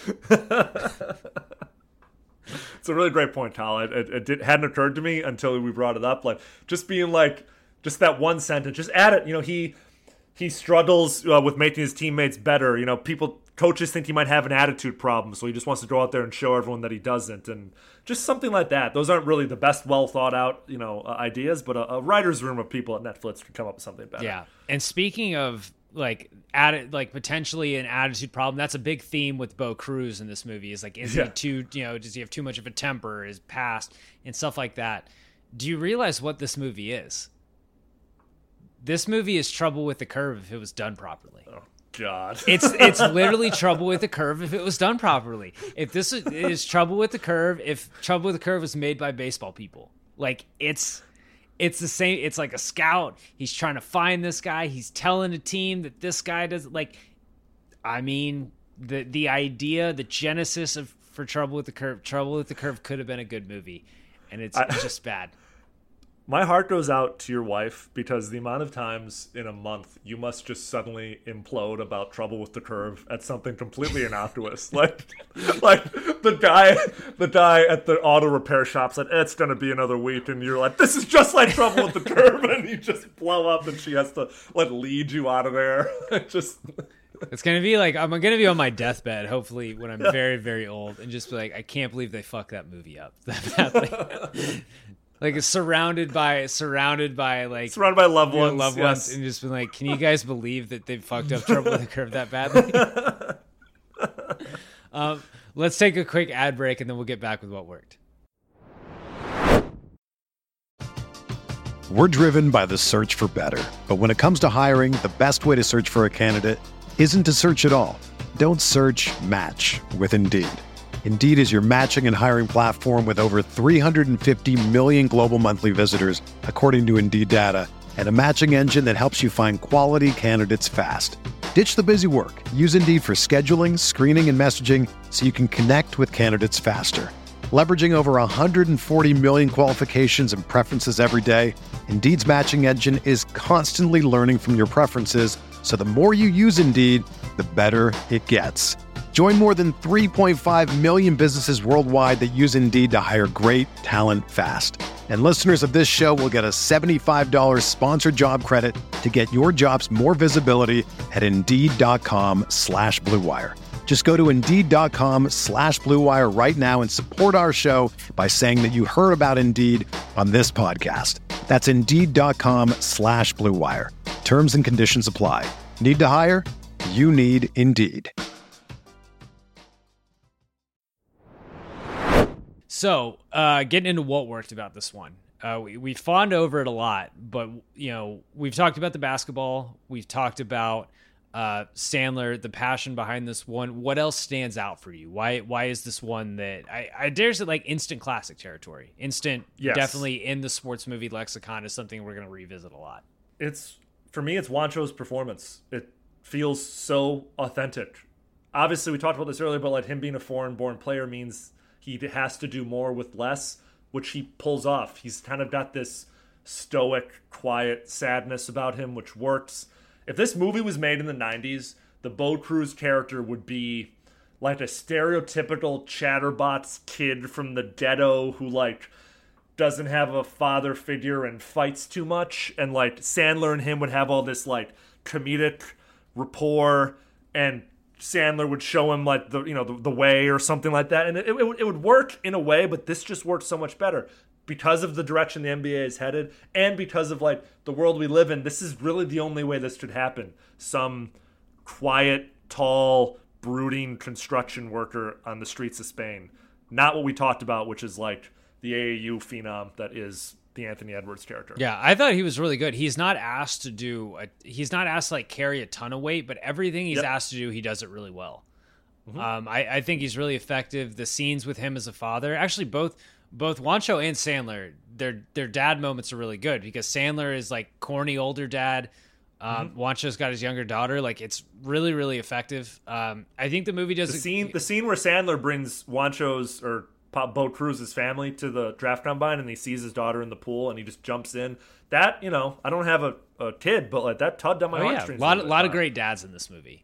It's a really great point, Kyle. It hadn't occurred to me until we brought it up. Like, just being like, just that one sentence, just add it. He struggles with making his teammates better. Coaches think he might have an attitude problem, so he just wants to go out there and show everyone that he doesn't, and just something like that. Those aren't really the best, well thought out, ideas, but a writer's room of people at Netflix could come up with something better. Yeah, and speaking of potentially an attitude problem, that's a big theme with Bo Cruz in this movie. Is like, is he too, does he have too much of a temper? His past and stuff like that. Do you realize what this movie is? This movie is Trouble with the Curve if it was done properly. Oh God, it's literally Trouble with the Curve if it was done properly. If this is Trouble with the Curve, if Trouble with the Curve was made by baseball people, like it's the same. It's like a scout. He's trying to find this guy. He's telling a team that this guy doesn't like. I mean, the idea, the genesis for Trouble with the Curve could have been a good movie, and it's just bad. My heart goes out to your wife because the amount of times in a month you must just suddenly implode about Trouble with the Curve at something completely innocuous. like the guy at the auto repair shop's like, it's going to be another week. And you're like, this is just like Trouble with the Curve. And you just blow up and she has to lead you out of there. It's going to be like, I'm going to be on my deathbed, hopefully, when I'm very, very old, and just be like, I can't believe they fucked that movie up that badly. Like, it's surrounded by loved ones, and just been like, can you guys believe that they fucked up Trouble with the Curve that badly? Let's take a quick ad break, and then we'll get back with what worked. We're driven by the search for better, but when it comes to hiring, the best way to search for a candidate isn't to search at all. Don't search, match with Indeed. Indeed is your matching and hiring platform with over 350 million global monthly visitors, according to Indeed data, and a matching engine that helps you find quality candidates fast. Ditch the busy work. Use Indeed for scheduling, screening, and messaging so you can connect with candidates faster. Leveraging over 140 million qualifications and preferences every day, Indeed's matching engine is constantly learning from your preferences, so the more you use Indeed, the better it gets. Join more than 3.5 million businesses worldwide that use Indeed to hire great talent fast. And listeners of this show will get a $75 sponsored job credit to get your jobs more visibility at Indeed.com/Blue Wire. Just go to Indeed.com/Blue Wire right now and support our show by saying that you heard about Indeed on this podcast. That's Indeed.com/Blue Wire. Terms and conditions apply. Need to hire? You need Indeed. So, getting into what worked about this one. We fawned over it a lot, but we've talked about the basketball. We've talked about Sandler, the passion behind this one. What else stands out for you? Why is this one that I dare say like instant classic territory? Instant, yes. Definitely in the sports movie lexicon is something we're going to revisit a lot. For me, it's Juancho's performance. It feels so authentic. Obviously, we talked about this earlier, but like him being a foreign-born player means he has to do more with less, which he pulls off. He's kind of got this stoic, quiet sadness about him, which works. If this movie was made in the 90s, the Bo Cruz character would be like a stereotypical chatterbox kid from the ghetto who like doesn't have a father figure and fights too much, and like Sandler and him would have all this like comedic rapport, and Sandler would show him like the way or something like that, and it would work in a way, but this just works so much better because of the direction the NBA is headed, and because of like the world we live in. This is really the only way this could happen. Some quiet, tall, brooding construction worker on the streets of Spain, not what we talked about, which is like the AAU phenom that is the Anthony Edwards character. Yeah, I thought he was really good. He's not asked to he's not asked to like carry a ton of weight, but everything he's asked to do, he does it really well. Mm-hmm. I think he's really effective. The scenes with him as a father, actually both Juancho and Sandler, their dad moments are really good because Sandler is like corny older dad. Juancho's got his younger daughter. Like it's really, really effective. I think the movie does the scene where Sandler brings Juancho's or Bo Cruz's family to the draft combine, and he sees his daughter in the pool, and he just jumps in. That, I don't have a kid, but like that tugged on my heartstrings. A lot of great dads in this movie.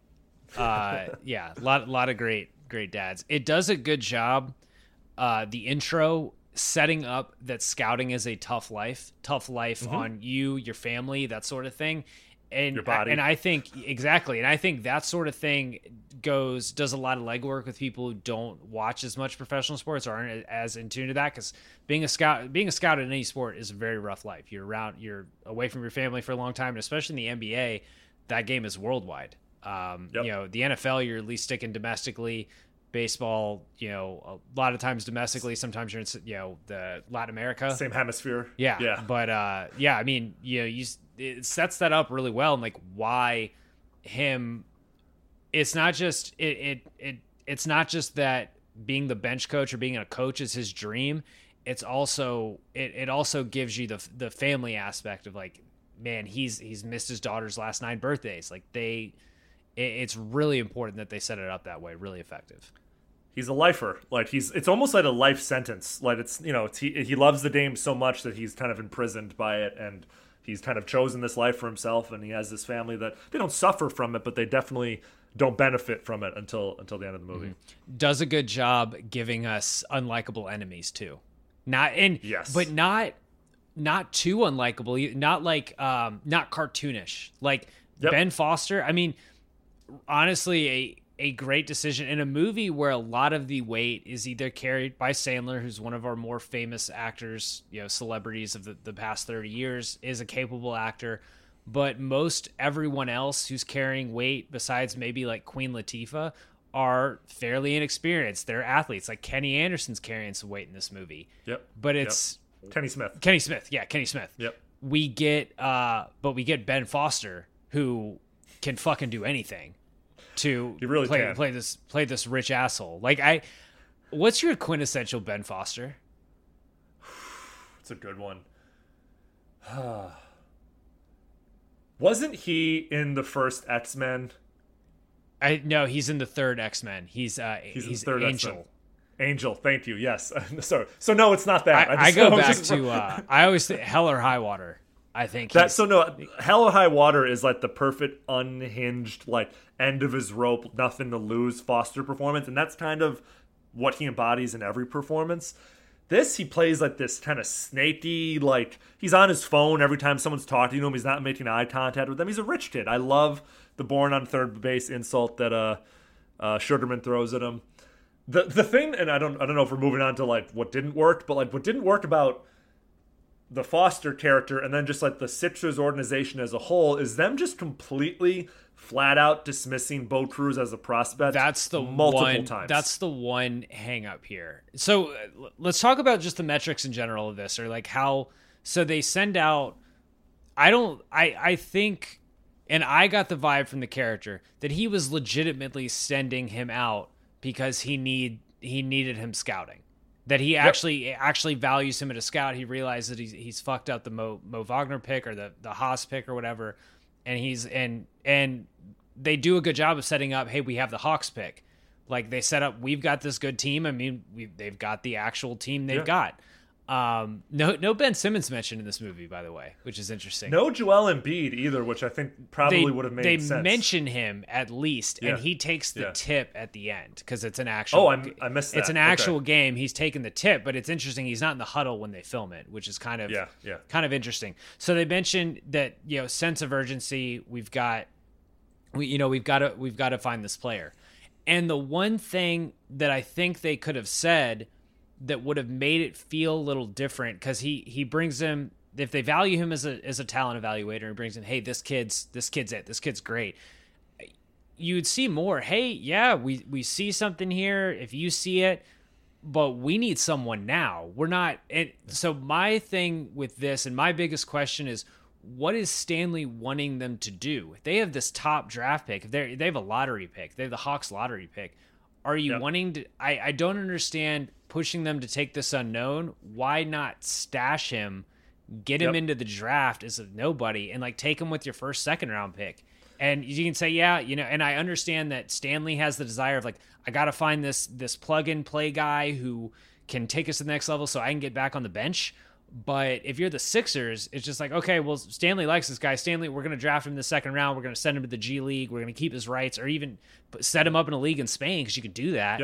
A lot of great dads. It does a good job. The intro setting up that scouting is a tough life on you, your family, that sort of thing. And your body. And I think exactly. And I think that sort of thing does a lot of legwork with people who don't watch as much professional sports or aren't as in tune to that. Because being a scout in any sport is a very rough life. You're away from your family for a long time, and especially in the NBA, that game is worldwide. The NFL, you're at least sticking domestically. Baseball, a lot of times domestically. Sometimes you're in, the Latin America, same hemisphere. Yeah. But I mean, it sets that up really well, and like why him. It's not just it's not just that being the bench coach or being a coach is his dream. It's also it also gives you the family aspect of like, man, he's missed his daughter's last 9 birthdays. Like it's really important that they set it up that way. Really effective. He's a lifer. Like it's almost like a life sentence. Like he loves the game so much that he's kind of imprisoned by it, and he's kind of chosen this life for himself, and he has this family that they don't suffer from it, but they definitely don't benefit from it until the end of the movie. Mm-hmm. Does a good job giving us unlikable enemies too. But not too unlikable, not cartoonish. Like Ben Foster, I mean, honestly, a great decision in a movie where a lot of the weight is either carried by Sandler, who's one of our more famous actors, celebrities of the past 30 years, is a capable actor, but most everyone else who's carrying weight besides maybe like Queen Latifah are fairly inexperienced. They're athletes. Like Kenny Anderson's carrying some weight in this movie. Yep. But it's Kenny Smith. Kenny Smith. Yep. We get Ben Foster, who can fucking do anything to really play this rich asshole. Like what's your quintessential Ben Foster? It's a good one. Wasn't he in the first X-Men? No, he's in the third X-Men. He's in the third Angel. X-Men. Angel, thank you. Yes. Sorry. So no, it's not that. I go back to I always think Hell or High Water. I think Hell or High Water is like the perfect unhinged, like end of his rope, nothing to lose Foster performance, and that's kind of what he embodies in every performance. This, he plays like this kind of snaky, like he's on his phone every time someone's talking to him. He's not making eye contact with them. He's a rich kid. I love the born on third base insult that Sugarman throws at him. The thing, and I don't know if we're moving on to like what didn't work, but like what didn't work about the Foster character and then just like the Citrus organization as a whole is them just completely flat out dismissing Bo Cruz as a prospect. That's the multiple times. That's the one hang up here. So let's talk about just the metrics in general of this, or like how. So they send out. I think, and I got the vibe from the character that he was legitimately sending him out because he needed him scouting. That he actually values him as a scout. He realized that he's fucked up the Mo Wagner pick or the Haas pick or whatever, and he's and they do a good job of setting up. Hey, we have the Hawks pick. Like they set up. We've got this good team. I mean, they've got the actual team they've got. No Ben Simmons mentioned in this movie, by the way, which is interesting. No Joel Embiid either, which I think probably would have made sense. They mention him at least, and he takes the tip at the end because it's an actual. Oh, I missed that. It's an actual game. He's taking the tip, but it's interesting. He's not in the huddle when they film it, which is kind of kind of interesting. So they mentioned that sense of urgency. We've got to find this player, and the one thing that I think they could have said that would have made it feel a little different, because he brings him, if they value him as a talent evaluator, and brings in, hey, this kid's great, you'd see more. Hey, yeah, we see something here. If you see it, but we need someone now. We're not. And so my thing with this, and my biggest question is, what is Stanley wanting them to do? If they have this top draft pick, if they have a lottery pick, they have the Hawks lottery pick. Are you wanting to? I don't understand pushing them to take this unknown. Why not stash him, get him into the draft as a nobody, and like take him with your first, second round pick? And you can say, and I understand that Stanley has the desire of like, I got to find this plug and play guy who can take us to the next level so I can get back on the bench. But if you're the Sixers, it's just like, okay, well, Stanley likes this guy. Stanley, we're going to draft him in the second round. We're going to send him to the G League. We're going to keep his rights, or even set him up in a league in Spain, because you can do that.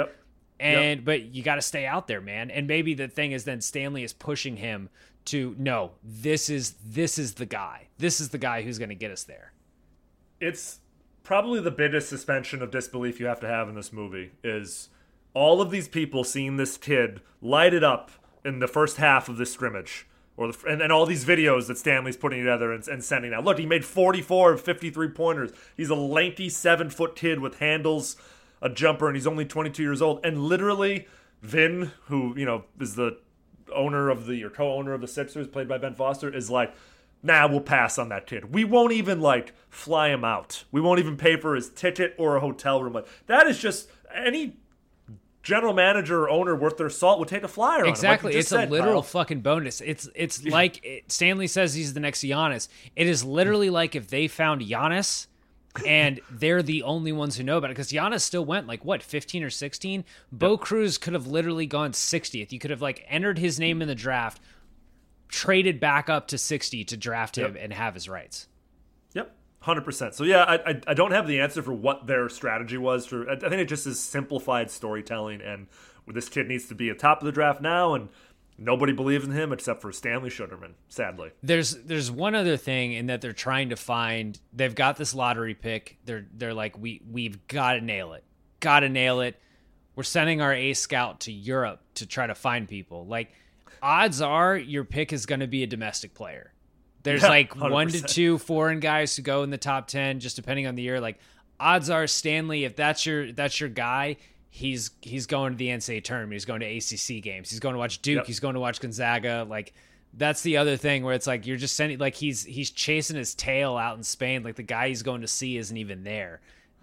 But you got to stay out there, man. And maybe the thing is then Stanley is pushing him to, no, this is the guy. This is the guy who's going to get us there. It's probably the biggest suspension of disbelief you have to have in this movie is all of these people seeing this kid light it up in the first half of this scrimmage, and all these videos that Stanley's putting together and sending out. Look, he made 44 of 53 pointers. He's a lanky 7-foot kid with handles, a jumper, and he's only 22 years old. And literally, Vin, who is the owner of or co-owner of the Sixers, played by Ben Foster, is like, nah, we'll pass on that kid. We won't even fly him out. We won't even pay for his ticket or a hotel room. Like, that is just any general manager or owner worth their salt would take a flyer on him. Exactly. It's a literal fucking bonus. It's like Stanley says he's the next Giannis. It is literally like if they found Giannis and they're the only ones who know about it, because Giannis still went 15 or 16. Bo Cruz could have literally gone 60th. You could have entered his name in the draft, traded back up to 60 to draft him and have his rights. 100%. So yeah, I don't have the answer for what their strategy was. I think it just is simplified storytelling, and this kid needs to be at top of the draft now, and nobody believes in him except for Stanley Sugarman, sadly. There's one other thing in that they're trying to find. They've got this lottery pick. They're like, we've got to nail it. Got to nail it. We're sending our ace scout to Europe to try to find people. Odds are your pick is going to be a domestic player. There's 100%. 1 to 2 foreign guys who go in the top 10, just depending on the year. Odds are Stanley, if that's your guy, he's going to the NCAA tournament. He's going to ACC games. He's going to watch Duke. He's going to watch Gonzaga. That's the other thing where it's you're just sending, he's chasing his tail out in Spain. The guy he's going to see isn't even there.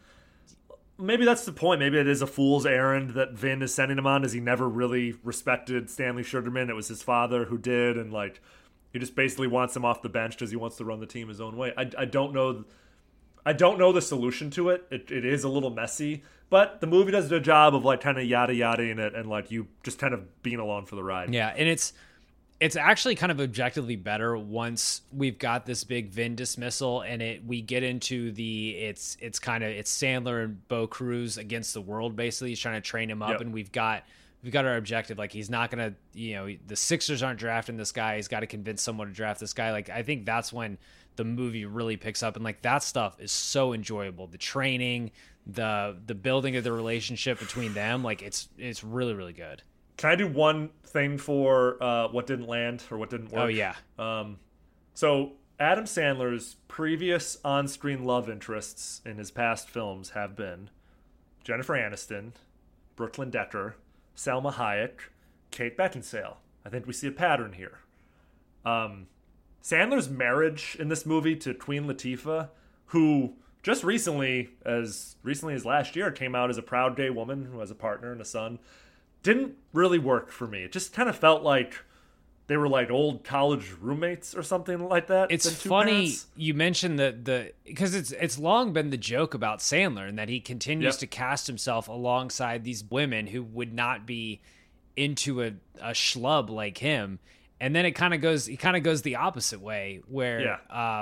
Maybe that's the point. Maybe it is a fool's errand that Vin is sending him on, as he never really respected Stanley Sugarman. It was his father who did, and he just basically wants him off the bench because he wants to run the team his own way. I don't know. I don't know the solution to it. It is a little messy, but the movie does a good job of kind of yada yada in it, and you just kind of being along for the ride. Yeah, and it's actually kind of objectively better once we've got this big Vin dismissal, and we get into it's Sandler and Bo Cruz against the world. Basically, he's trying to train him up, and we've got our objective. He's not gonna, the Sixers aren't drafting this guy. He's got to convince someone to draft this guy. I think that's when the movie really picks up, and that stuff is so enjoyable. The training, the building of the relationship between them, it's really, really good. Can I do one thing for what didn't land or what didn't work? Oh yeah. So Adam Sandler's previous on-screen love interests in his past films have been Jennifer Aniston, Brooklyn Decker, Salma Hayek, Kate Beckinsale. I think we see a pattern here. Sandler's marriage in this movie to Queen Latifah, who just recently as last year, came out as a proud gay woman who has a partner and a son, didn't really work for me. It just kind of felt like they were like old college roommates or something like that. It's funny you mentioned because it's long been the joke about Sandler and that he continues to cast himself alongside these women who would not be into a schlub like him. And then he kind of goes the opposite way where,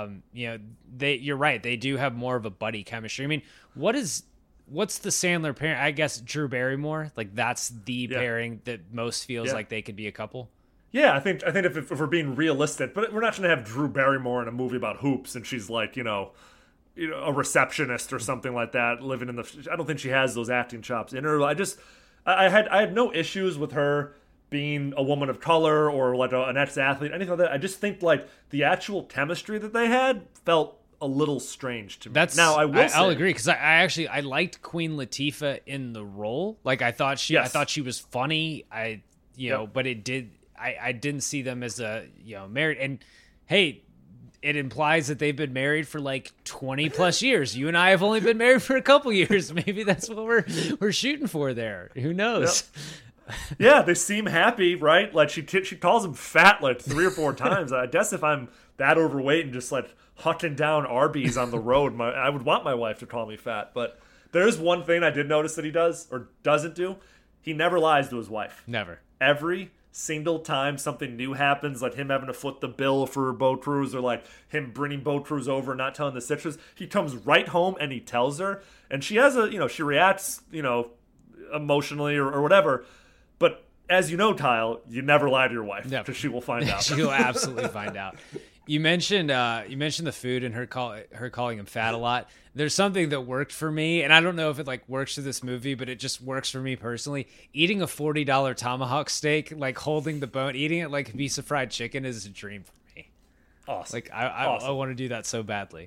you're right. They do have more of a buddy chemistry. I mean, what's the Sandler pairing? I guess Drew Barrymore, like that's the pairing that most feels like they could be a couple. Yeah, I think if we're being realistic, but we're not going to have Drew Barrymore in a movie about hoops and she's like, a receptionist or something like that, living in I don't think she has those acting chops in her. I had no issues with her being a woman of color or like an ex-athlete, anything like that. I just think like the actual chemistry that they had felt a little strange to me. I'll agree because I liked Queen Latifah in the role. Like I thought she was funny. But I didn't see them as married. And hey, it implies that they've been married for like 20 plus years. You and I have only been married for a couple years. Maybe that's what we're shooting for there. Who knows? Yep. Yeah, they seem happy, right? Like she calls him fat like 3 or 4 times. I guess if I'm that overweight and just like hucking down Arby's on the road, I would want my wife to call me fat. But there is one thing I did notice that he does or doesn't do. He never lies to his wife. Never. Every single time something new happens, like him having to foot the bill for Bo Cruz or like him bringing Bo Cruz over and not telling the citrus, he comes right home and he tells her. And she has she reacts, emotionally or whatever. But as you know, Kyle, you never lie to your wife because she will find out. She will absolutely find out. You mentioned the food and her calling him fat a lot. There's something that worked for me, and I don't know if it like works for this movie, but it just works for me personally. Eating a $40 tomahawk steak, like holding the bone, eating it like a piece of fried chicken is a dream for me. Awesome. Like I want to do that so badly.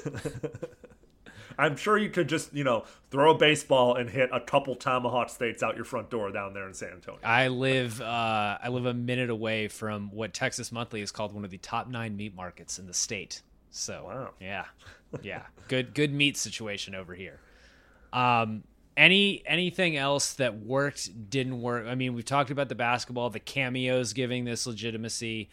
I'm sure you could just, throw a baseball and hit a couple tomahawk steaks out your front door down there in San Antonio. I live a minute away from what Texas Monthly is called one of the top 9 meat markets in the state. So, wow. Yeah. Good meat situation over here. Anything else that worked, didn't work? I mean, we've talked about the basketball, the cameos giving this legitimacy.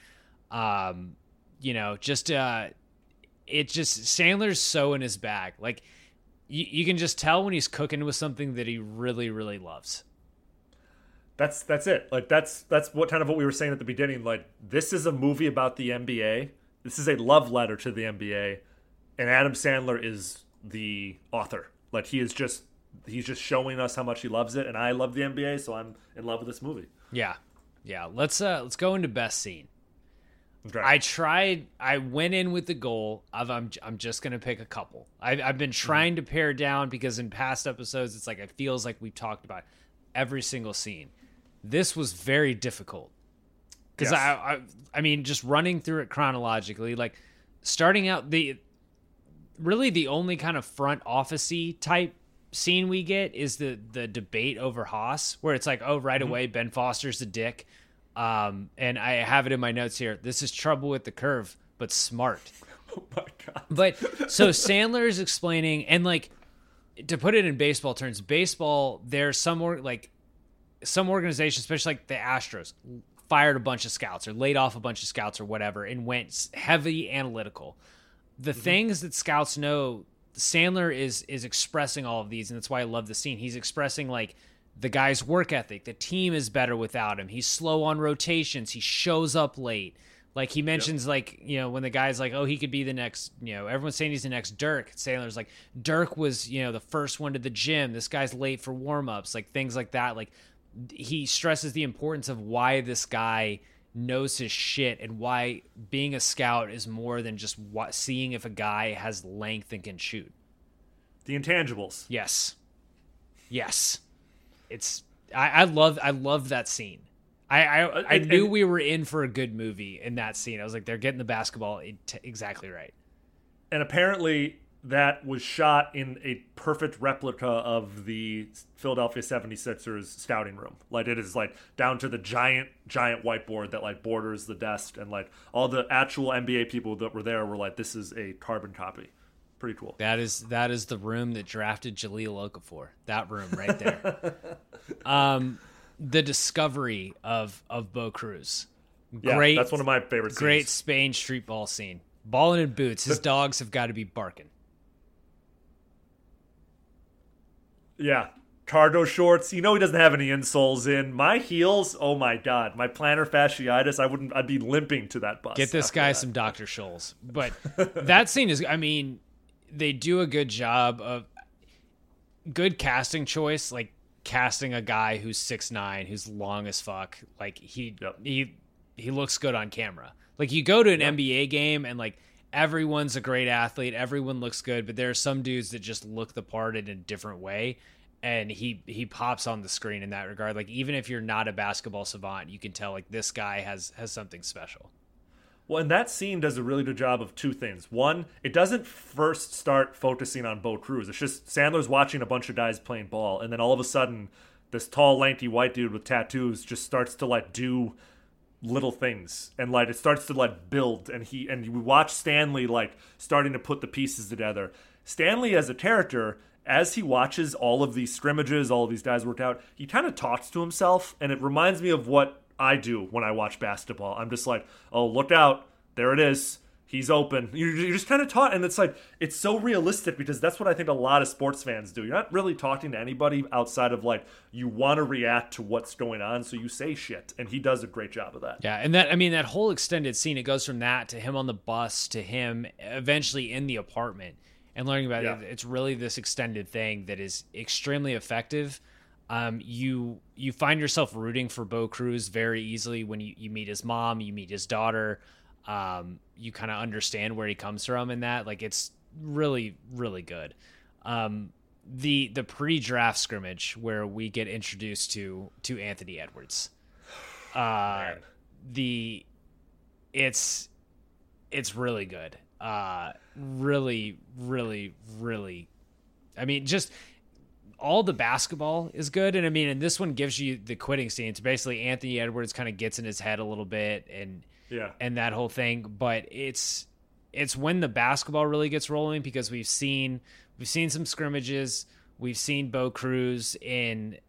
Sandler's so in his bag. Like you can just tell when he's cooking with something that he really, really loves. That's it. Like that's what we were saying at the beginning. Like this is a movie about the NBA. This is a love letter to the NBA, and Adam Sandler is the author. Like he's just showing us how much he loves it, and I love the NBA, so I'm in love with this movie. Yeah. Let's go into best scene. Okay. I went in with the goal of I'm just gonna pick a couple. I've been trying to pare down because in past episodes it's like it feels like we've talked about every single scene. This was very difficult because I mean just running through it chronologically, like starting out the only kind of front office-y type scene we get is the debate over Haas, where it's like, oh, right away Ben Foster's a dick. And I have it in my notes here. This is trouble with the curve, but smart. Oh my God. But so Sandler is explaining, and like to put it in baseball terms, there's some organizations, especially like the Astros, fired a bunch of scouts or laid off a bunch of scouts or whatever and went heavy analytical. The things that scouts know, Sandler is expressing all of these, and that's why I love the scene. He's expressing like the guy's work ethic. The team is better without him. He's slow on rotations. He shows up late. Like he mentions like, when the guy's like, oh, he could be the next, everyone's saying he's the next Dirk. Sandler's like, Dirk was, the first one to the gym. This guy's late for warm-ups, like things like that. Like he stresses the importance of why this guy knows his shit and why being a scout is more than just seeing if a guy has length and can shoot. The intangibles. Yes. It's I love that scene. I knew we were in for a good movie in that scene. I was like, they're getting the basketball exactly right. And apparently that was shot in a perfect replica of the Philadelphia 76ers scouting room. Like, it is like down to the giant whiteboard that like borders the desk, and like all the actual NBA people that were there were like, this is a carbon copy. Pretty cool. That is the room that drafted Jahlil Okafor. That room right there. The discovery of Bo Cruz. Great. Yeah, that's one of my favorite scenes. Great Spain street ball scene. Balling in boots. His dogs have got to be barking. Yeah. Cargo shorts. You know he doesn't have any insoles in. My heels, oh my God. My plantar fasciitis, I'd be limping to that bus. Get this guy some Dr. Scholl's. But that scene is, I mean, they do a good job of good casting choice, like casting a guy who's 6'9", who's long as fuck. Like he looks good on camera. Like you go to an NBA game and like everyone's a great athlete, everyone looks good, but there are some dudes that just look the part in a different way, and he pops on the screen in that regard. Like even if you're not a basketball savant, you can tell like this guy has something special. Well, and that scene does a really good job of two things. One, it doesn't first start focusing on Bo Cruz. It's just Sandler's watching a bunch of guys playing ball, and then all of a sudden, this tall, lanky white dude with tattoos just starts to like do little things, and like it starts to like build, and we watch Stanley like starting to put the pieces together. Stanley as a character, as he watches all of these scrimmages, all of these guys work out, he kind of talks to himself, and it reminds me of what I do when I watch basketball. I'm just like, oh, look out, there it is, he's open. You're just kind of taught, and it's like, it's so realistic, because that's what I think a lot of sports fans do. You're not really talking to anybody outside of like, you want to react to what's going on, so you say shit, and he does a great job of that. Yeah, and that whole extended scene, it goes from that to him on the bus to him eventually in the apartment and learning about it. It's really this extended thing that is extremely effective. You find yourself rooting for Bo Cruz very easily when you meet his mom, you meet his daughter. You kind of understand where he comes from in that. Like it's really, really good. The pre-draft scrimmage where we get introduced to Anthony Edwards. It's really good. Really, really, really. I mean, just all the basketball is good. And I mean, and this one gives you the quitting scene. It's basically Anthony Edwards kind of gets in his head a little bit and that whole thing. But it's when the basketball really gets rolling, because we've seen some scrimmages. We've seen Bo Cruz in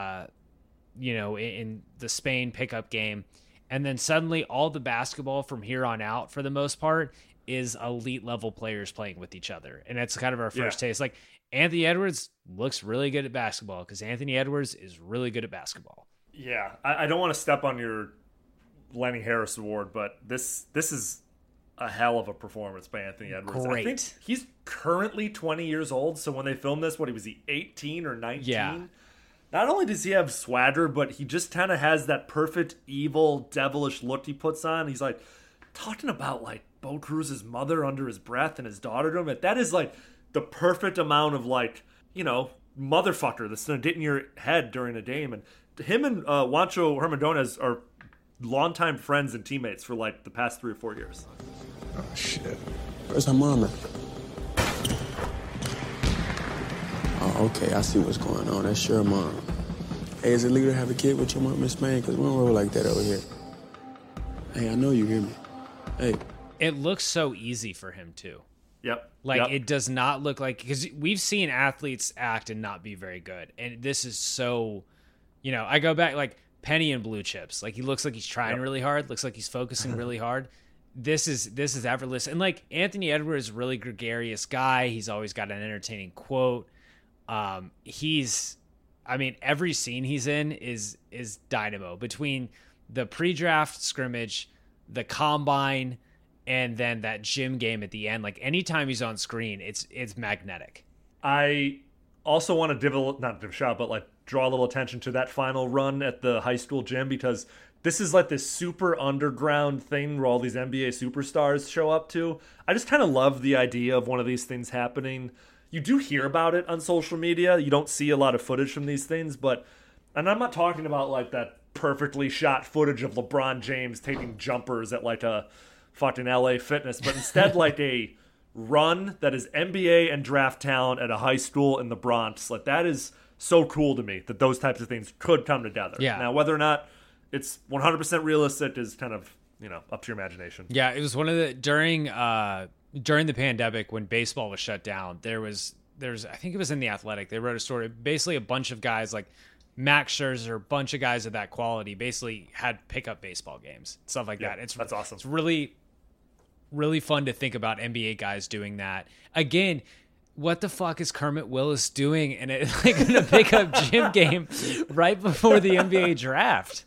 in the Spain pickup game. And then suddenly all the basketball from here on out, for the most part, is elite level players playing with each other. And that's kind of our first taste. Like Anthony Edwards looks really good at basketball, because Anthony Edwards is really good at basketball. Yeah. I don't want to step on your Lenny Harris award, but this is a hell of a performance by Anthony Edwards. Great. I think he's currently 20 years old. So when they filmed this, was he 18 or 19? Yeah. Not only does he have swagger, but he just kind of has that perfect, evil, devilish look he puts on. He's like talking about like Bo Cruz's mother under his breath and his daughter to him. That is like the perfect amount of like, motherfucker that's going to get in your head during a game. And him and Juancho Hermandonez are longtime friends and teammates for like the past 3 or 4 years. Oh, shit. Where's her mama? Oh, okay, I see what's going on. That's your mom. Hey, is it legal to have a kid with your mom, Miss Spain? Because we don't roll like that over here. Hey, I know you hear me. Hey. It looks so easy for him, too. Yep. It does not look like, because we've seen athletes act and not be very good. And this is so, I go back like Penny and Blue Chips. Like he looks like he's trying really hard. Looks like he's focusing really hard. This is effortless. And like Anthony Edwards is a really gregarious guy. He's always got an entertaining quote. Every scene he's in is dynamo, between the pre-draft scrimmage, the combine, and then that gym game at the end. Like anytime he's on screen, it's magnetic. I also want to draw a little attention to that final run at the high school gym, because this is like this super underground thing where all these NBA superstars show up to. I just kind of love the idea of one of these things happening. You do hear about it on social media. You don't see a lot of footage from these things, and I'm not talking about like that perfectly shot footage of LeBron James taking jumpers at like a fucking LA Fitness, but instead like a run that is NBA and draft talent at a high school in the Bronx. Like that is so cool to me that those types of things could come together. Yeah. Now, whether or not it's 100% realistic is kind of, up to your imagination. Yeah, it was one of the during the pandemic when baseball was shut down. There's I think it was in The Athletic. They wrote a story. Basically, a bunch of guys like Max Scherzer, a bunch of guys of that quality, basically had pickup baseball games, stuff like that. That's awesome. It's really, really fun to think about NBA guys doing that. Again, what the fuck is Kermit Willis doing in a pickup gym game right before the NBA draft?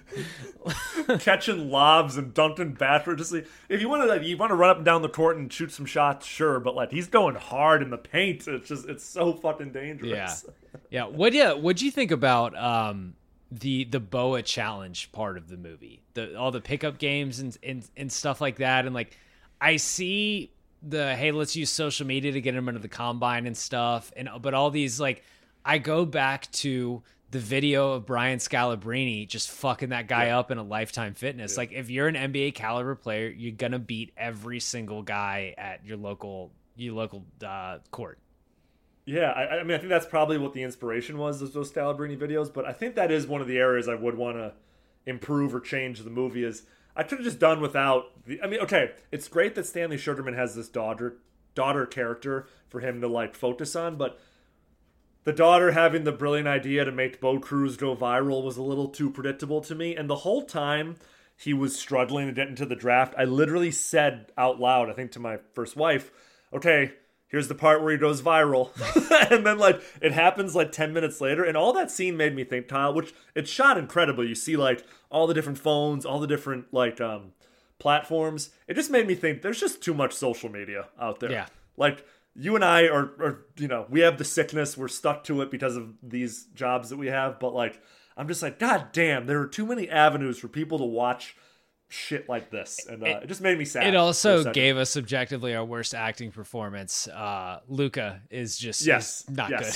Catching lobs and dunking backwards. Just like, if you want to run up and down the court and shoot some shots, sure, but like he's going hard in the paint. It's so fucking dangerous. Yeah. What'd you think about the BOA challenge part of the movie? All the pickup games and stuff like that, and like I see hey, let's use social media to get him into the combine and stuff, but all these like I go back to the video of Brian Scalabrine just fucking that guy up in a Lifetime Fitness. Yeah. Like if you're an NBA caliber player, you're gonna beat every single guy at your local court. Yeah, I mean, I think that's probably what the inspiration was, those Scalabrine videos. But I think that is one of the areas I would want to improve or change the movie. Is I could have just done without. Okay, it's great that Stanley Sugarman has this daughter character for him to like focus on, but the daughter having the brilliant idea to make Bo Cruz go viral was a little too predictable to me. And the whole time he was struggling to get into the draft, I literally said out loud, I think to my first wife, okay, here's the part where he goes viral. And then like it happens like 10 minutes later. And all that scene made me think, Kyle, which it's shot incredibly. You see like all the different phones, all the different like platforms. It just made me think there's just too much social media out there. Yeah. Like, you and I are, we have the sickness. We're stuck to it because of these jobs that we have. But, like, I'm just like, God damn, there are too many avenues for people to watch shit like this. And it just made me sad. It also gave us subjectively our worst acting performance. Luca is just not good.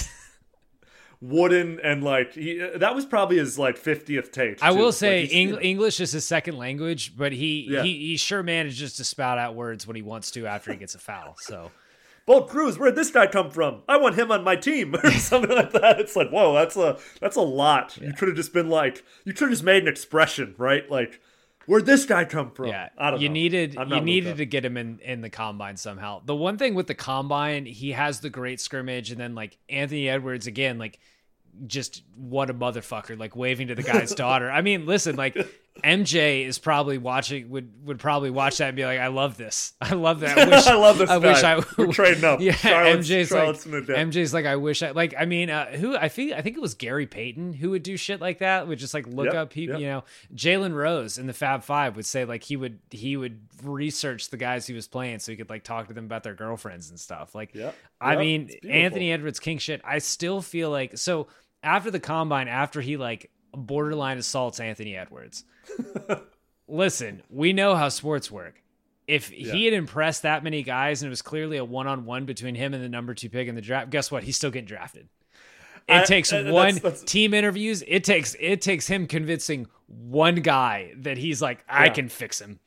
Wooden and, like, that was probably his, like, 50th take. I will say English is his second language, but he sure manages to spout out words when he wants to after he gets a foul, so... Bo Cruz, where'd this guy come from? I want him on my team, or something like that. It's like, whoa, that's a lot. Yeah. You could have just been like, you could have just made an expression, right? Like, where'd this guy come from? Yeah, I don't know. You needed to get him in the combine somehow. The one thing with the combine, he has the great scrimmage, and then like Anthony Edwards again, like just what a motherfucker, like waving to the guy's daughter. I mean, listen, like MJ is probably watching, would probably watch that and be like, I love this. I love that. I love this. We're trading up. Yeah, MJ's like, I wish I like. I mean, I think it was Gary Payton who would do shit like that. Would just like look up people. Yep. Jalen Rose in the Fab Five would say like he would research the guys he was playing so he could like talk to them about their girlfriends and stuff. Like, I mean, Anthony Edwards king shit. I still feel like so. After the combine, after he like borderline assaults Anthony Edwards, listen, we know how sports work. If he had impressed that many guys and it was clearly a one-on-one between him and the number 2 pick in the draft, guess what? He's still getting drafted. It takes team interviews. It takes him convincing one guy that he's like, I can fix him.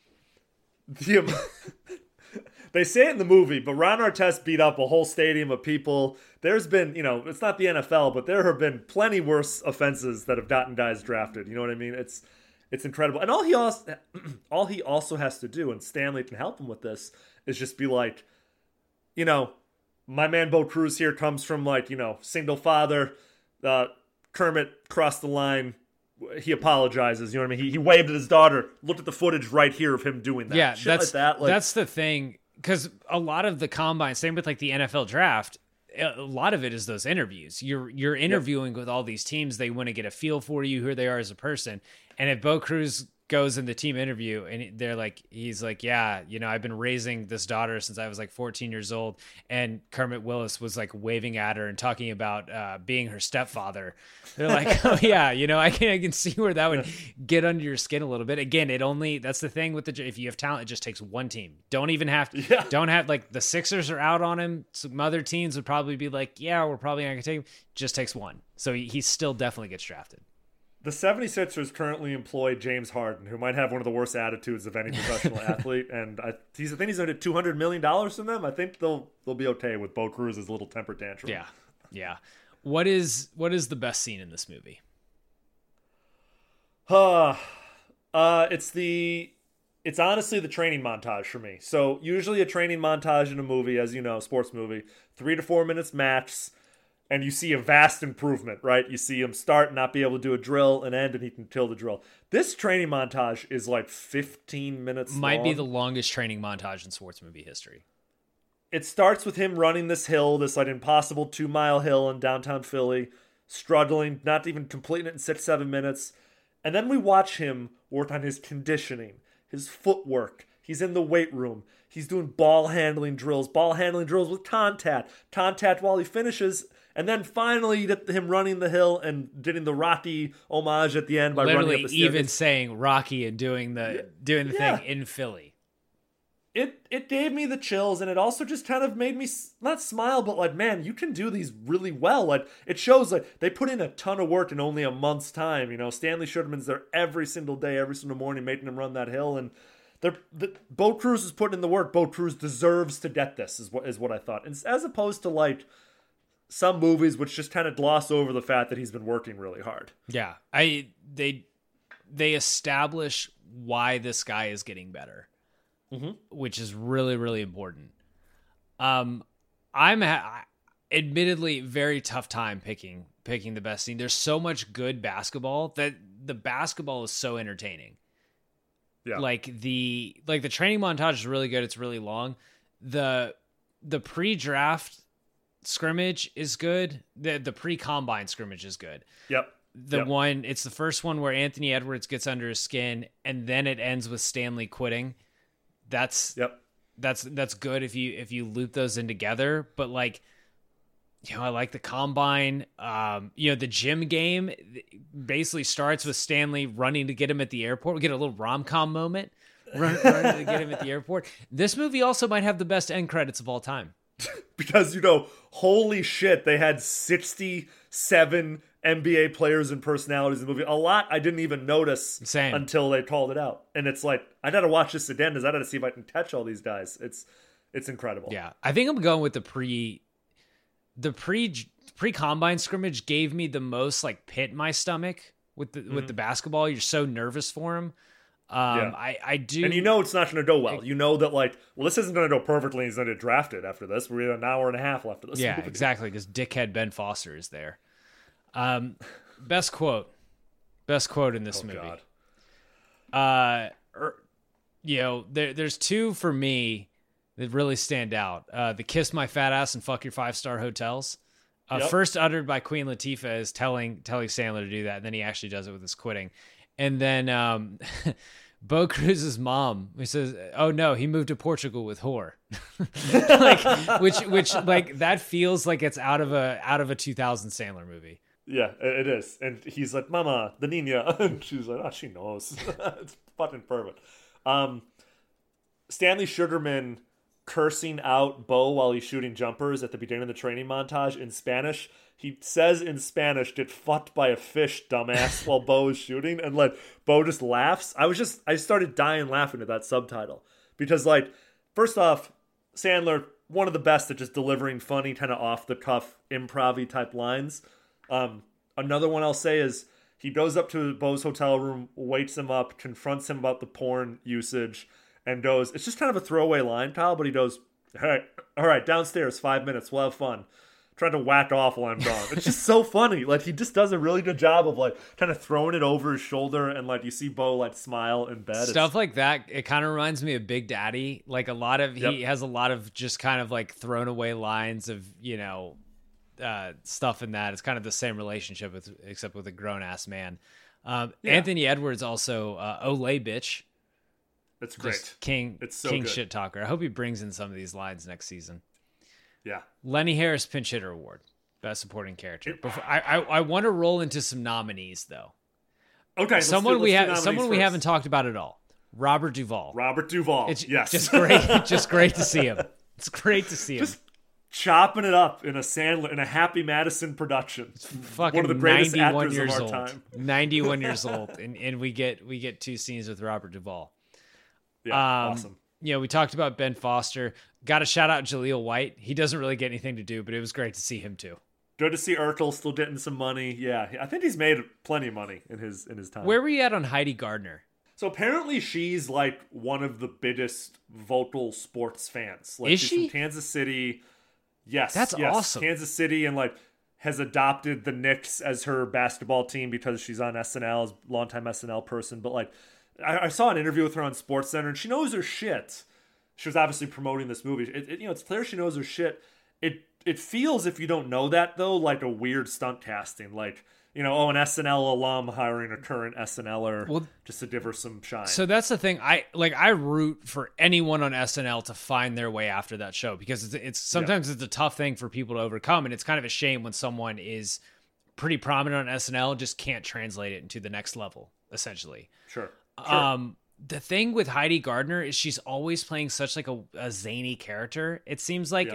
They say it in the movie, but Ron Artest beat up a whole stadium of people. There's been, it's not the NFL, but there have been plenty worse offenses that have gotten guys drafted. You know what I mean? It's incredible. And all he also has to do, and Stanley can help him with this, is just be like, my man Bo Cruz here comes from like, single father. Kermit crossed the line. He apologizes. You know what I mean? He waved at his daughter. Look at the footage right here of him doing that. Yeah, shit that's the thing. Because a lot of the combine, same with like the NFL draft, a lot of it is those interviews. You're interviewing with all these teams. They want to get a feel for you, who they are as a person. And if Bo Cruz goes in the team interview and he's like, yeah, I've been raising this daughter since I was like 14 years old. And Kermit Willis was like waving at her and talking about being her stepfather. They're like, oh yeah, I can see where that would get under your skin a little bit. Again, that's the thing with if you have talent, it just takes one team. Don't even have to, don't have like the Sixers are out on him. Some other teams would probably be like, yeah, we're probably not gonna take him. Just takes one. So he still definitely gets drafted. The 76ers currently employ James Harden, who might have one of the worst attitudes of any professional athlete, and I think he's under $200 million from them. I think they'll be okay with Bo Cruz's little temper tantrum. Yeah. What is the best scene in this movie? It's honestly the training montage for me. So usually a training montage in a movie, as you know, sports movie, 3 to 4 minutes max. And you see a vast improvement, right? You see him start and not be able to do a drill and end, and he can kill the drill. This training montage is like 15 minutes Might long. be the longest training montage in sports movie history. It starts with him running this hill, this like impossible 2-mile hill in downtown Philly, struggling, not even completing it in 6-7 minutes. And then we watch him work on his conditioning, his footwork. He's in the weight room. He's doing ball handling drills with Tontat while he finishes. And then finally, you get him running the hill and getting the Rocky homage at the end by literally running up the stairs. even saying Rocky and doing the thing in Philly. It gave me the chills, and it also just kind of made me not smile, but like, man, you can do these really well. Like, it shows like they put in a ton of work in only a month's time. You know, Stanley Sugarman's there every single day, every single morning, making him run that hill, and Bo Cruz is putting in the work. Bo Cruz deserves to get this, is what I thought, and as opposed to like some movies which just kind of gloss over the fact that he's been working really hard. Yeah, they establish why this guy is getting better, which is really, really important. I'm admittedly very tough time picking the best scene. There's so much good basketball that the basketball is so entertaining. Yeah, like the training montage is really good. It's really long. The pre-draft scrimmage is good. The pre-combine scrimmage is good. Yep. It's the first one where Anthony Edwards gets under his skin, and then it ends with Stanley quitting. That's good if you loop those in together. But like, you know, I like the combine. The gym game basically starts with Stanley running to get him at the airport. We get a little rom-com moment running to get him at the airport. This movie also might have the best end credits of all time. Because, you know, holy shit, they had 67 NBA players and personalities in the movie. A lot I didn't even notice until they called it out. And it's like, I gotta watch this again because I gotta see if I can catch all these guys. It's incredible. Yeah, I think I'm going with the pre-combine scrimmage gave me the most like pit in my stomach with the basketball. You're so nervous for him. I do. And you know it's not going to go well. You know that, like, well, this isn't going to go perfectly. He's going to get drafted after this. We're an hour and a half left of this movie. Exactly, because dickhead Ben Foster is there. Best quote in this movie. God. There's two for me that really stand out. The kiss my fat ass and fuck your 5-star hotels. First uttered by Queen Latifah is telling Sandler to do that, and then he actually does it with his quitting. And then Bo Cruz's mom, he says, "Oh no, he moved to Portugal with whore," which like that feels like it's out of a 2000 Sandler movie. Yeah, it is. And he's like, "Mama, the Nina," and she's like, "Oh, she knows." It's fucking perfect. Stanley Sugarman cursing out Bo while he's shooting jumpers at the beginning of the training montage in Spanish. He says in Spanish, "Get fucked by a fish, dumbass," while Bo is shooting, and like Bo just laughs. I started dying laughing at that subtitle because, like, first off, Sandler, one of the best at just delivering funny, kind of off the cuff, improv-y type lines. Another one I'll say is he goes up to Bo's hotel room, wakes him up, confronts him about the porn usage, and goes, it's just kind of a throwaway line, Kyle, but he goes, "Hey, all right, downstairs, 5 minutes, we'll have fun." Trying to whack off while I'm gone. It's just so funny. Like, he just does a really good job of like kind of throwing it over his shoulder, and like you see Bo like smile in bed. Stuff like that. It kind of reminds me of Big Daddy. Like he has a lot of just kind of like thrown away lines of, you know, stuff in that. It's kind of the same relationship except with a grown ass man. Anthony Edwards also Olay bitch. That's great. Just king good. Shit talker. I hope he brings in some of these lines next season. Yeah. Lenny Harris Pinch Hitter Award, Best Supporting Character. I want to roll into some nominees though. Okay. Someone we haven't talked about at all. Robert Duvall. Yes. Just great. Just great to see him. It's great to see him. chopping it up in a Happy Madison production. Fucking one of the greatest 91 actors years of our old. time. 91 years old, and we get 2 scenes with Robert Duvall. Yeah, awesome. We talked about Ben Foster. Got to shout out Jaleel White. He doesn't really get anything to do, but it was great to see him too. Good to see Urkel still getting some money. Yeah, I think he's made plenty of money in his time. Where were you at on Heidi Gardner? So apparently she's like one of the biggest vocal sports fans. Like, Is she's she? from Kansas City. Yes, That's yes, awesome. Kansas City, and like has adopted the Knicks as her basketball team because she's on SNL, as a longtime SNL person. But like, I saw an interview with her on SportsCenter, and she knows her shit. She was obviously promoting this movie. It's clear she knows her shit. It feels, if you don't know that though, like a weird stunt casting. Like, an SNL alum hiring a current SNLer just to give her some shine. So that's the thing. I root for anyone on SNL to find their way after that show, because it's sometimes it's a tough thing for people to overcome, and it's kind of a shame when someone is pretty prominent on SNL and just can't translate it into the next level, essentially. Sure. The thing with Heidi Gardner is she's always playing such like a zany character. It seems like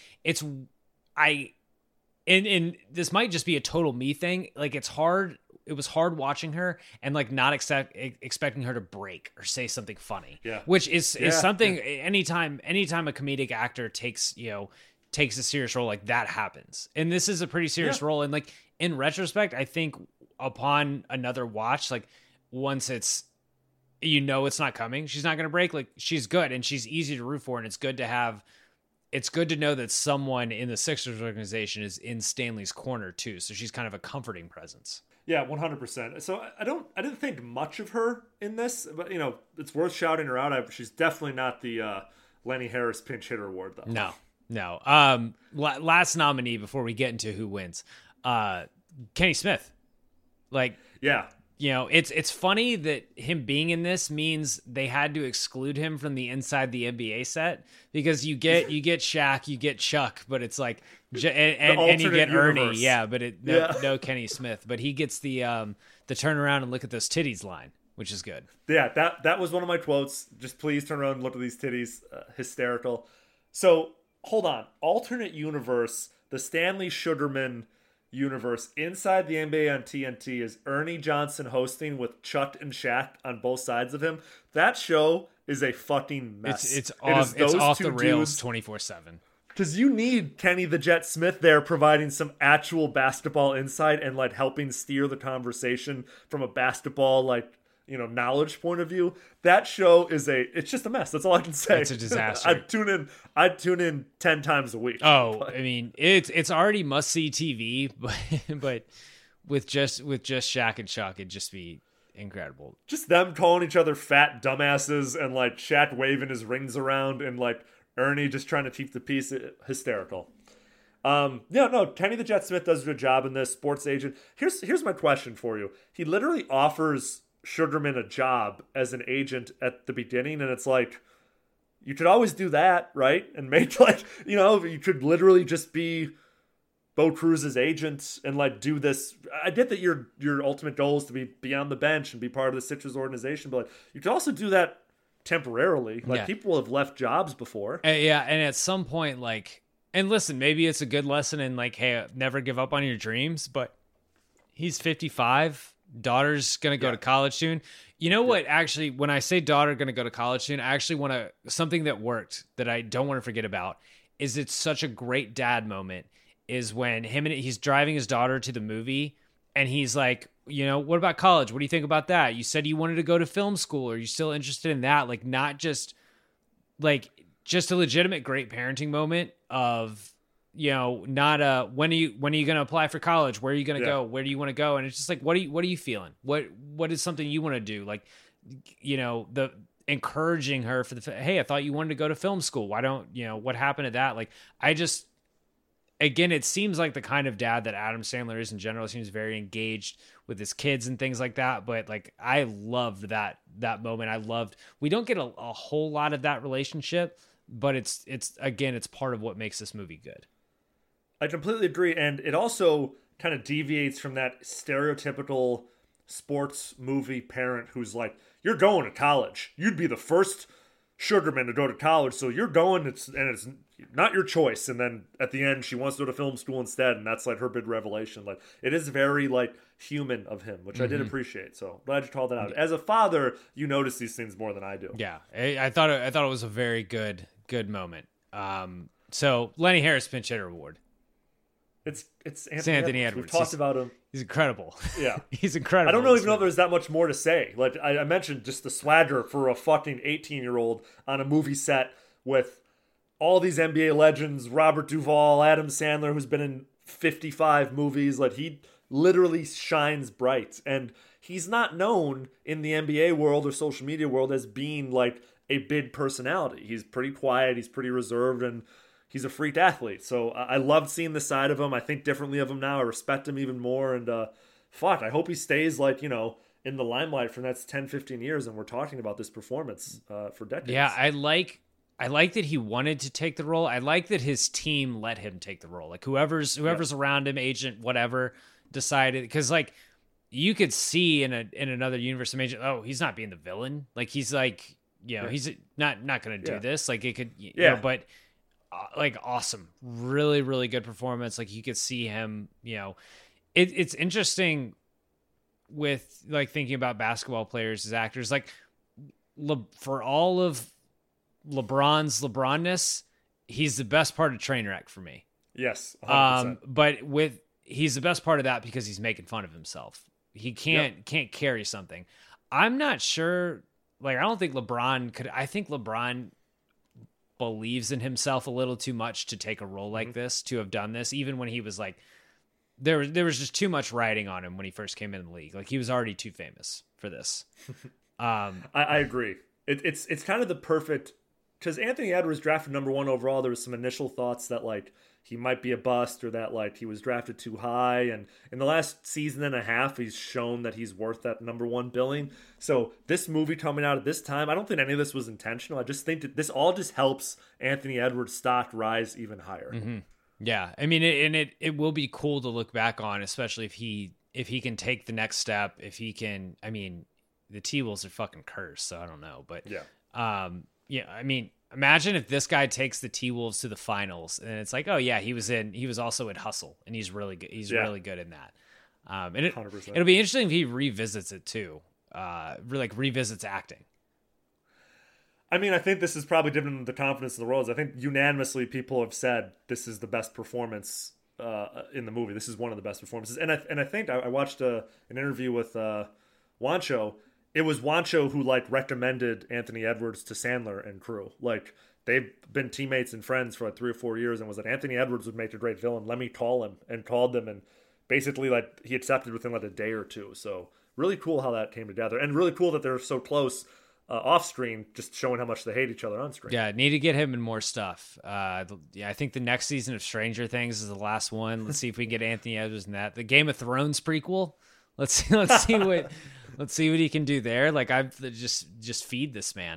and this might just be a total me thing. Like, it was hard watching her and like not expecting her to break or say something funny. Yeah. Which is something anytime a comedic actor takes a serious role, like that happens. And this is a pretty serious role. And like, in retrospect, I think upon another watch, like once it's not coming, she's not going to break. Like, she's good and she's easy to root for. And it's good to know that someone in the Sixers organization is in Stanley's corner too. So she's kind of a comforting presence. Yeah, 100%. So I didn't think much of her in this, but it's worth shouting her out. She's definitely not the Lenny Harris pinch hitter award though. No. Last nominee before we get into who wins. Kenny Smith. Like, yeah. It's funny that him being in this means they had to exclude him from the Inside the NBA set, because you get Shaq, you get Chuck, but it's like and you get universe. Ernie, yeah, but no Kenny Smith, but he gets the turn around and look at those titties line, which is good. Yeah, that was one of my quotes. Just please turn around and look at these titties. Hysterical. So hold on, alternate universe, the Stanley Sugarman universe. Inside the NBA on TNT is Ernie Johnson hosting with Chuck and Shaq on both sides of him. That show is a fucking mess. It's off the rails 24/7. Because you need Kenny the Jet Smith there providing some actual basketball insight and like helping steer the conversation from a basketball knowledge point of view. That show it's just a mess. That's all I can say. It's a disaster. I'd tune in 10 times a week. I mean, it's already must see TV, but with just Shaq and Chuck, it'd just be incredible. Just them calling each other fat dumbasses and like Shaq waving his rings around and like Ernie just trying to keep the peace. Hysterical. Kenny the Jet Smith does a good job in this. Sports agent. Here's my question for you. He literally offers Sugarman a job as an agent at the beginning, and it's like, you could always do that, right? And make you could literally just be Bo Cruz's agent and like do this. I get that your ultimate goal is to be on the bench and be part of the Sixers organization, but like, you could also do that temporarily. People have left jobs before. And at some point, and listen, maybe it's a good lesson in like, hey, never give up on your dreams, but he's 55. Daughter's going to go to college soon. You know what? Actually, when I say daughter going to go to college soon, I actually want to, something that worked that I don't want to forget about is it's such a great dad moment is when he's driving his daughter to the movie and he's like, what about college? What do you think about that? You said you wanted to go to film school. Are you still interested in that? Like, not just just a legitimate great parenting moment of, not when are you going to apply for college? Where are you going to go? Where do you want to go? And it's just like, what are you feeling? What is something you want to do? Like, the encouraging her for hey, I thought you wanted to go to film school. Why don't, what happened to that? Like, again, it seems like the kind of dad that Adam Sandler is in general. Seems very engaged with his kids and things like that. But like, I loved that moment. We don't get a whole lot of that relationship, but it's part of what makes this movie good. I completely agree. And it also kind of deviates from that stereotypical sports movie parent who's like, you're going to college. You'd be the first Sugarman to go to college, so you're going, it's not your choice. And then at the end, she wants to go to film school instead, and that's like her big revelation. Like, it is very like human of him, which I did appreciate. So glad you called that out. As a father, you notice these things more than I do. Yeah, I thought it was a very good moment. So Lenny Harris pinch hitter award. It's Anthony Edwards. We've talked about him. He's incredible. Yeah. He's incredible. I don't even know if there's that much more to say. Like, I mentioned just the swagger for a fucking 18-year-old on a movie set with all these NBA legends, Robert Duvall, Adam Sandler, who's been in 55 movies. Like, he literally shines bright. And he's not known in the NBA world or social media world as being like a big personality. He's pretty quiet. He's pretty reserved, and he's a freak athlete. So I loved seeing the side of him. I think differently of him now. I respect him even more. And I hope he stays like, you know, in the limelight for the next 10, 15 years. And we're talking about this performance for decades. Yeah, I like that he wanted to take the role. I like that his team let him take the role. Like whoever's around him, agent, whatever, decided. Because like you could see in another universe, agent, oh, he's not being the villain. Like he's like, you know, he's not going to do this. Like it could, you know, but like awesome, really, really good performance. Like you could see him, you know, it's interesting with like thinking about basketball players as actors, like for all of LeBron's LeBronness, he's the best part of Trainwreck for me. Yes. 100%. But he's the best part of that because he's making fun of himself. He can't carry something. I'm not sure. Like, I don't think LeBron could. I think LeBron believes in himself a little too much to take a role like this, to have done this, even when he was like, there was just too much riding on him when he first came in the league. Like, he was already too famous for this. I agree. It's kind of the perfect, because Anthony Edwards drafted number 1 overall. There was some initial thoughts that like he might be a bust or that like he was drafted too high. And in the last season and a half, he's shown that he's worth that number 1 billing. So this movie coming out at this time, I don't think any of this was intentional. I just think that this all just helps Anthony Edwards' stock rise even higher. Mm-hmm. Yeah. I mean, it will be cool to look back on, especially if he can take the next step, if he can, I mean, the T-Wolves are fucking cursed, so I don't know. But yeah, I mean, imagine if this guy takes the T-Wolves to the finals, and it's like, oh yeah, he was also in Hustle, and he's really good. He's really good in that. And it'll be interesting if he revisits it too, revisits acting. I mean, I think this is probably different than the confidence in the roles. I think unanimously people have said this is the best performance in the movie. This is one of the best performances, and I think I watched an interview with Juancho. It was Juancho who like recommended Anthony Edwards to Sandler and crew. Like, they've been teammates and friends for like 3 or 4 years, and was like, Anthony Edwards would make a great villain. Let me call him, and called them, and basically like he accepted within like a day or two. So really cool how that came together, and really cool that they're so close off screen, just showing how much they hate each other on screen. Yeah, need to get him in more stuff. I think the next season of Stranger Things is the last one. Let's see if we can get Anthony Edwards in that. The Game of Thrones prequel. Let's see what he can do there. Like, I've just feed this man.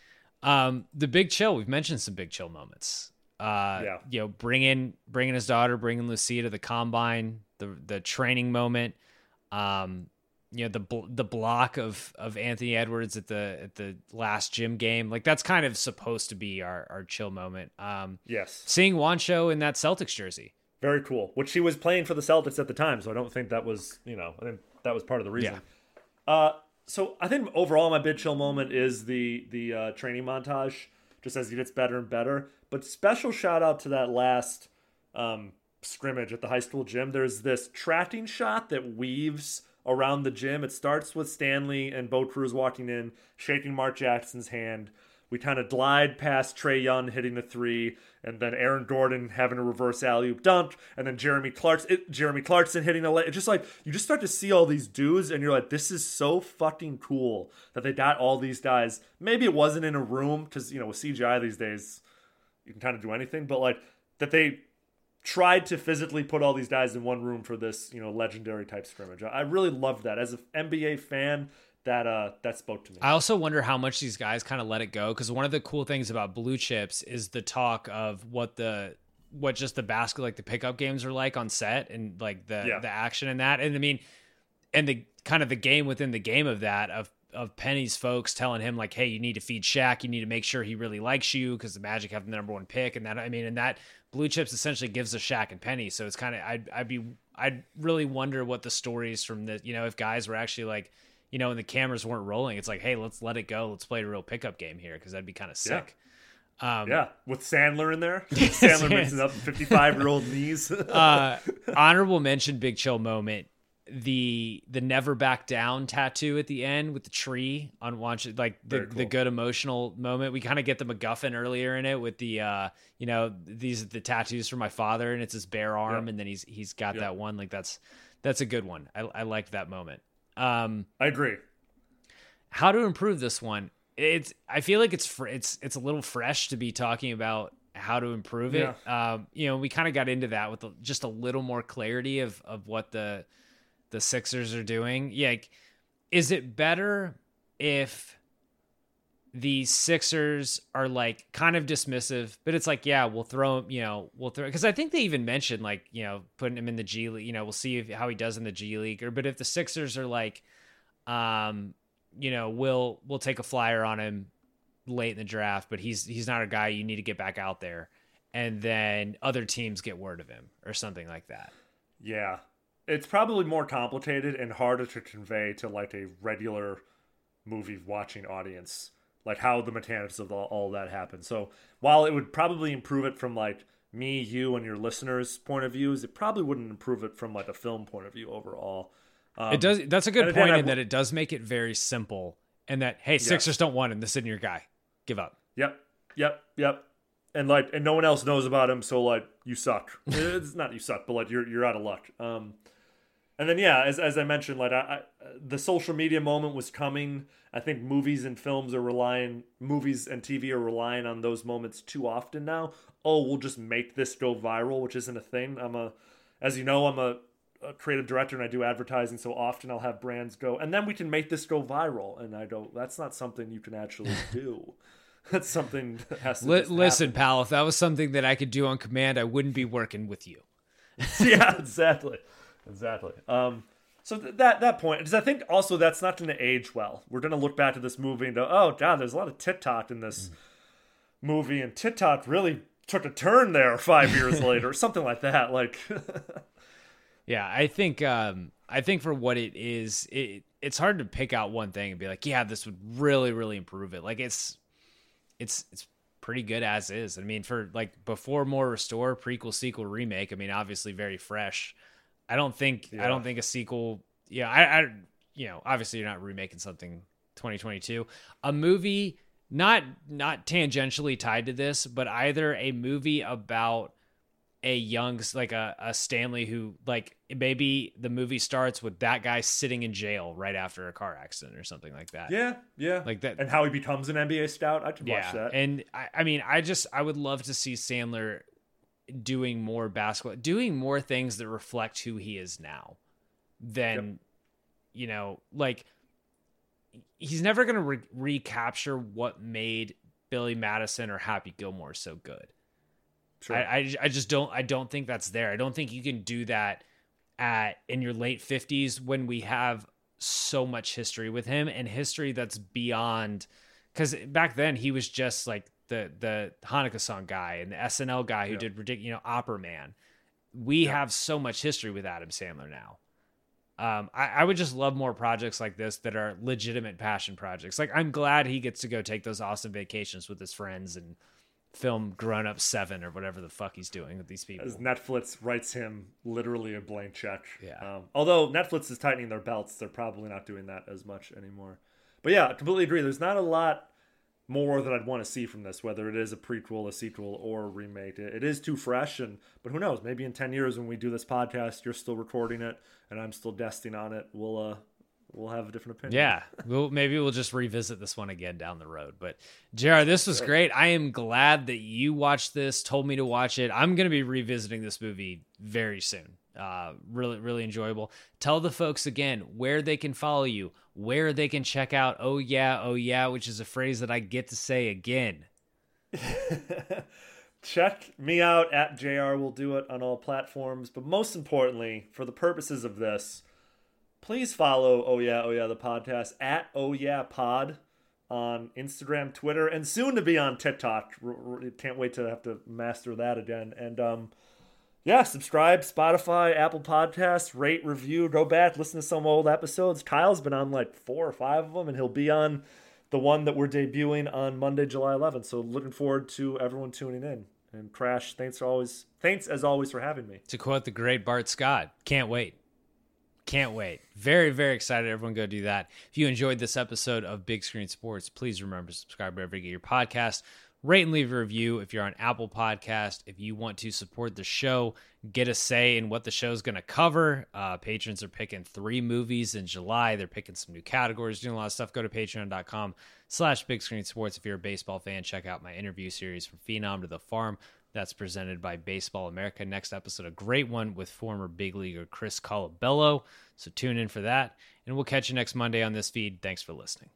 The Big Chill. We've mentioned some Big Chill moments. You know, bringing his daughter, bringing Lucia to the combine, the training moment. You know, the block of Anthony Edwards at the last gym game. Like, that's kind of supposed to be our chill moment. Yes. Seeing Juancho in that Celtics jersey. Very cool. Which he was playing for the Celtics at the time, so I don't think that was, you know, I think that was part of the reason. Yeah. So I think overall my big chill moment is the training montage, just as he gets better and better. But special shout out to that last scrimmage at the high school gym. There's this tracking shot that weaves around the gym. It starts with Stanley and Bo Cruz walking in, shaking Mark Jackson's hand. We kind of glide past Trae Young hitting the 3, and then Aaron Gordon having a reverse alley-oop dunk, and then Jeremy Clarkson hitting a layup. It's just like, you just start to see all these dudes, and you're like, this is so fucking cool that they got all these guys. Maybe it wasn't in a room, because, you know, with CGI these days, you can kind of do anything, but like, that they tried to physically put all these guys in one room for this, you know, legendary type scrimmage. I really loved that. As an NBA fan, that spoke to me. I also wonder how much these guys kind of let it go, because one of the cool things about Blue Chips is the talk of what just the basket, like the pickup games are like on set, and like the action in that. And I mean, and the kind of the game within the game of that, of Penny's folks telling him like, hey, you need to feed Shaq. You need to make sure he really likes you because the Magic have the #1 pick. And that Blue Chips essentially gives a Shaq and Penny. So it's kind of, I'd really wonder what the stories from the, if guys were actually like, and the cameras weren't rolling, it's like, hey, let's let it go. Let's play a real pickup game here. Cause that'd be kind of sick. With Sandler in there. Sandler mixing up 55-year-old knees. Honorable mention, Big Chill moment. The never back down tattoo at the end with the tree on watch, like the good emotional moment. We kind of get the MacGuffin earlier in it with the these are the tattoos for my father, and it's his bare arm, and then he's got that one. Like that's a good one. I liked that moment. I agree. How to improve this one? I feel like it's a little fresh to be talking about how to improve it. We kind of got into that with just a little more clarity of what the Sixers are doing. Like, is it better if the Sixers are like kind of dismissive, but it's like, yeah, we'll throw him, because I think they even mentioned like, putting him in the G League, we'll see how he does in the G League, but if the Sixers are like, we'll take a flyer on him late in the draft, but he's not a guy you need to get back out there. And then other teams get word of him or something like that. Yeah. It's probably more complicated and harder to convey to like a regular movie watching audience, like how the mechanics of all that happen. So while it would probably improve it from like me, you, and your listeners' point of views, it probably wouldn't improve it from like a film point of view overall. It does. That's a good point in that it does make it very simple, and that, hey, Sixers don't want him. This isn't your guy. Give up. Yep. And no one else knows about him, so like you suck. It's not you suck, but like you're out of luck. And then as I mentioned, like the social media moment was coming. I think movies and TV are relying on those moments too often now. Oh, we'll just make this go viral, which isn't a thing. I'm a creative director and I do advertising, so often I'll have brands go, and then we can make this go viral. And I go, that's not something you can actually do. That's something that has to listen, pal. If that was something that I could do on command, I wouldn't be working with you. Yeah, exactly. So that point, because I think also that's not going to age well. We're going to look back at this movie and go, oh god, there's a lot of TikTok in this movie, and TikTok really took a turn there 5 years later, or something like that. Like, yeah, I think for what it is, it's hard to pick out one thing and be like, yeah, this would really, really improve it. Like it's pretty good as is. I mean, for like before, more, restore, prequel, sequel, remake. I mean, obviously very fresh. I don't think a sequel. Yeah, obviously you're not remaking something 2022. A movie not tangentially tied to this, but either a movie about a young, like a Stanley who, like, maybe the movie starts with that guy sitting in jail right after a car accident or something like that. Yeah. Like that. And how he becomes an NBA scout. I could watch that. And I would love to see Sandler doing more basketball, doing more things that reflect who he is now than, like, he's never going to recapture what made Billy Madison or Happy Gilmore so good. Sure. I just don't think that's there. I don't think you can do that in your late 50s when we have so much history with him, and history that's beyond, because back then he was just like the Hanukkah song guy and the SNL guy who did ridiculous, Opera Man. We have so much history with Adam Sandler now. I would just love more projects like this that are legitimate passion projects. Like, I'm glad he gets to go take those awesome vacations with his friends and film Grown Up 7 or whatever the fuck he's doing with these people. As Netflix writes him literally a blank check. Yeah. Although Netflix is tightening their belts, they're probably not doing that as much anymore. But yeah, I completely agree. There's not a lot more that I'd want to see from this, whether it is a prequel, a sequel, or a remake. It is too fresh, but who knows? Maybe in 10 years when we do this podcast, you're still recording it and I'm still desting on it. We'll have a different opinion. Yeah, maybe we'll just revisit this one again down the road. But JR, this was great. I am glad that you watched this, told me to watch it. I'm going to be revisiting this movie very soon. Really, really enjoyable. Tell the folks again where they can follow you, where they can check out Oh Yeah, which is a phrase that I get to say again. Check me out at JR Will Do It on all platforms. But most importantly, for the purposes of this, please follow Oh Yeah the podcast at Oh Yeah Pod on Instagram, Twitter, and soon to be on TikTok. Can't wait to have to master that again. And subscribe, Spotify, Apple Podcasts, rate, review, go back, listen to some old episodes. Kyle's been on like 4 or 5 of them, and he'll be on the one that we're debuting on Monday, July 11th. So looking forward to everyone tuning in. And Crash, thanks as always for having me. To quote the great Bart Scott, can't wait. Can't wait. Very, very excited. Everyone go do that. If you enjoyed this episode of Big Screen Sports, please remember to subscribe wherever you get your podcast. Rate and leave a review if you're on Apple Podcast. If you want to support the show, get a say in what the show's going to cover. Patrons are picking 3 movies in July. They're picking some new categories, doing a lot of stuff. Go to patreon.com/Big Screen Sports. If you're a baseball fan, check out my interview series From Phenom to the Farm. That's presented by Baseball America. Next episode, a great one with former big leaguer Chris Colabello. So tune in for that. And we'll catch you next Monday on this feed. Thanks for listening.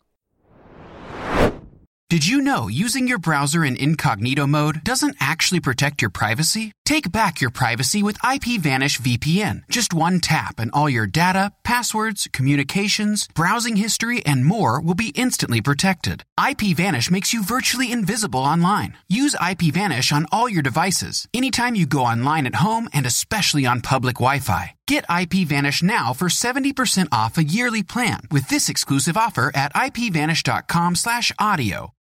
Did you know using your browser in incognito mode doesn't actually protect your privacy? Take back your privacy with IPVanish VPN. Just one tap and all your data, passwords, communications, browsing history, and more will be instantly protected. IPVanish makes you virtually invisible online. Use IPVanish on all your devices, anytime you go online at home and especially on public Wi-Fi. Get IPVanish now for 70% off a yearly plan with this exclusive offer at IPVanish.com/audio.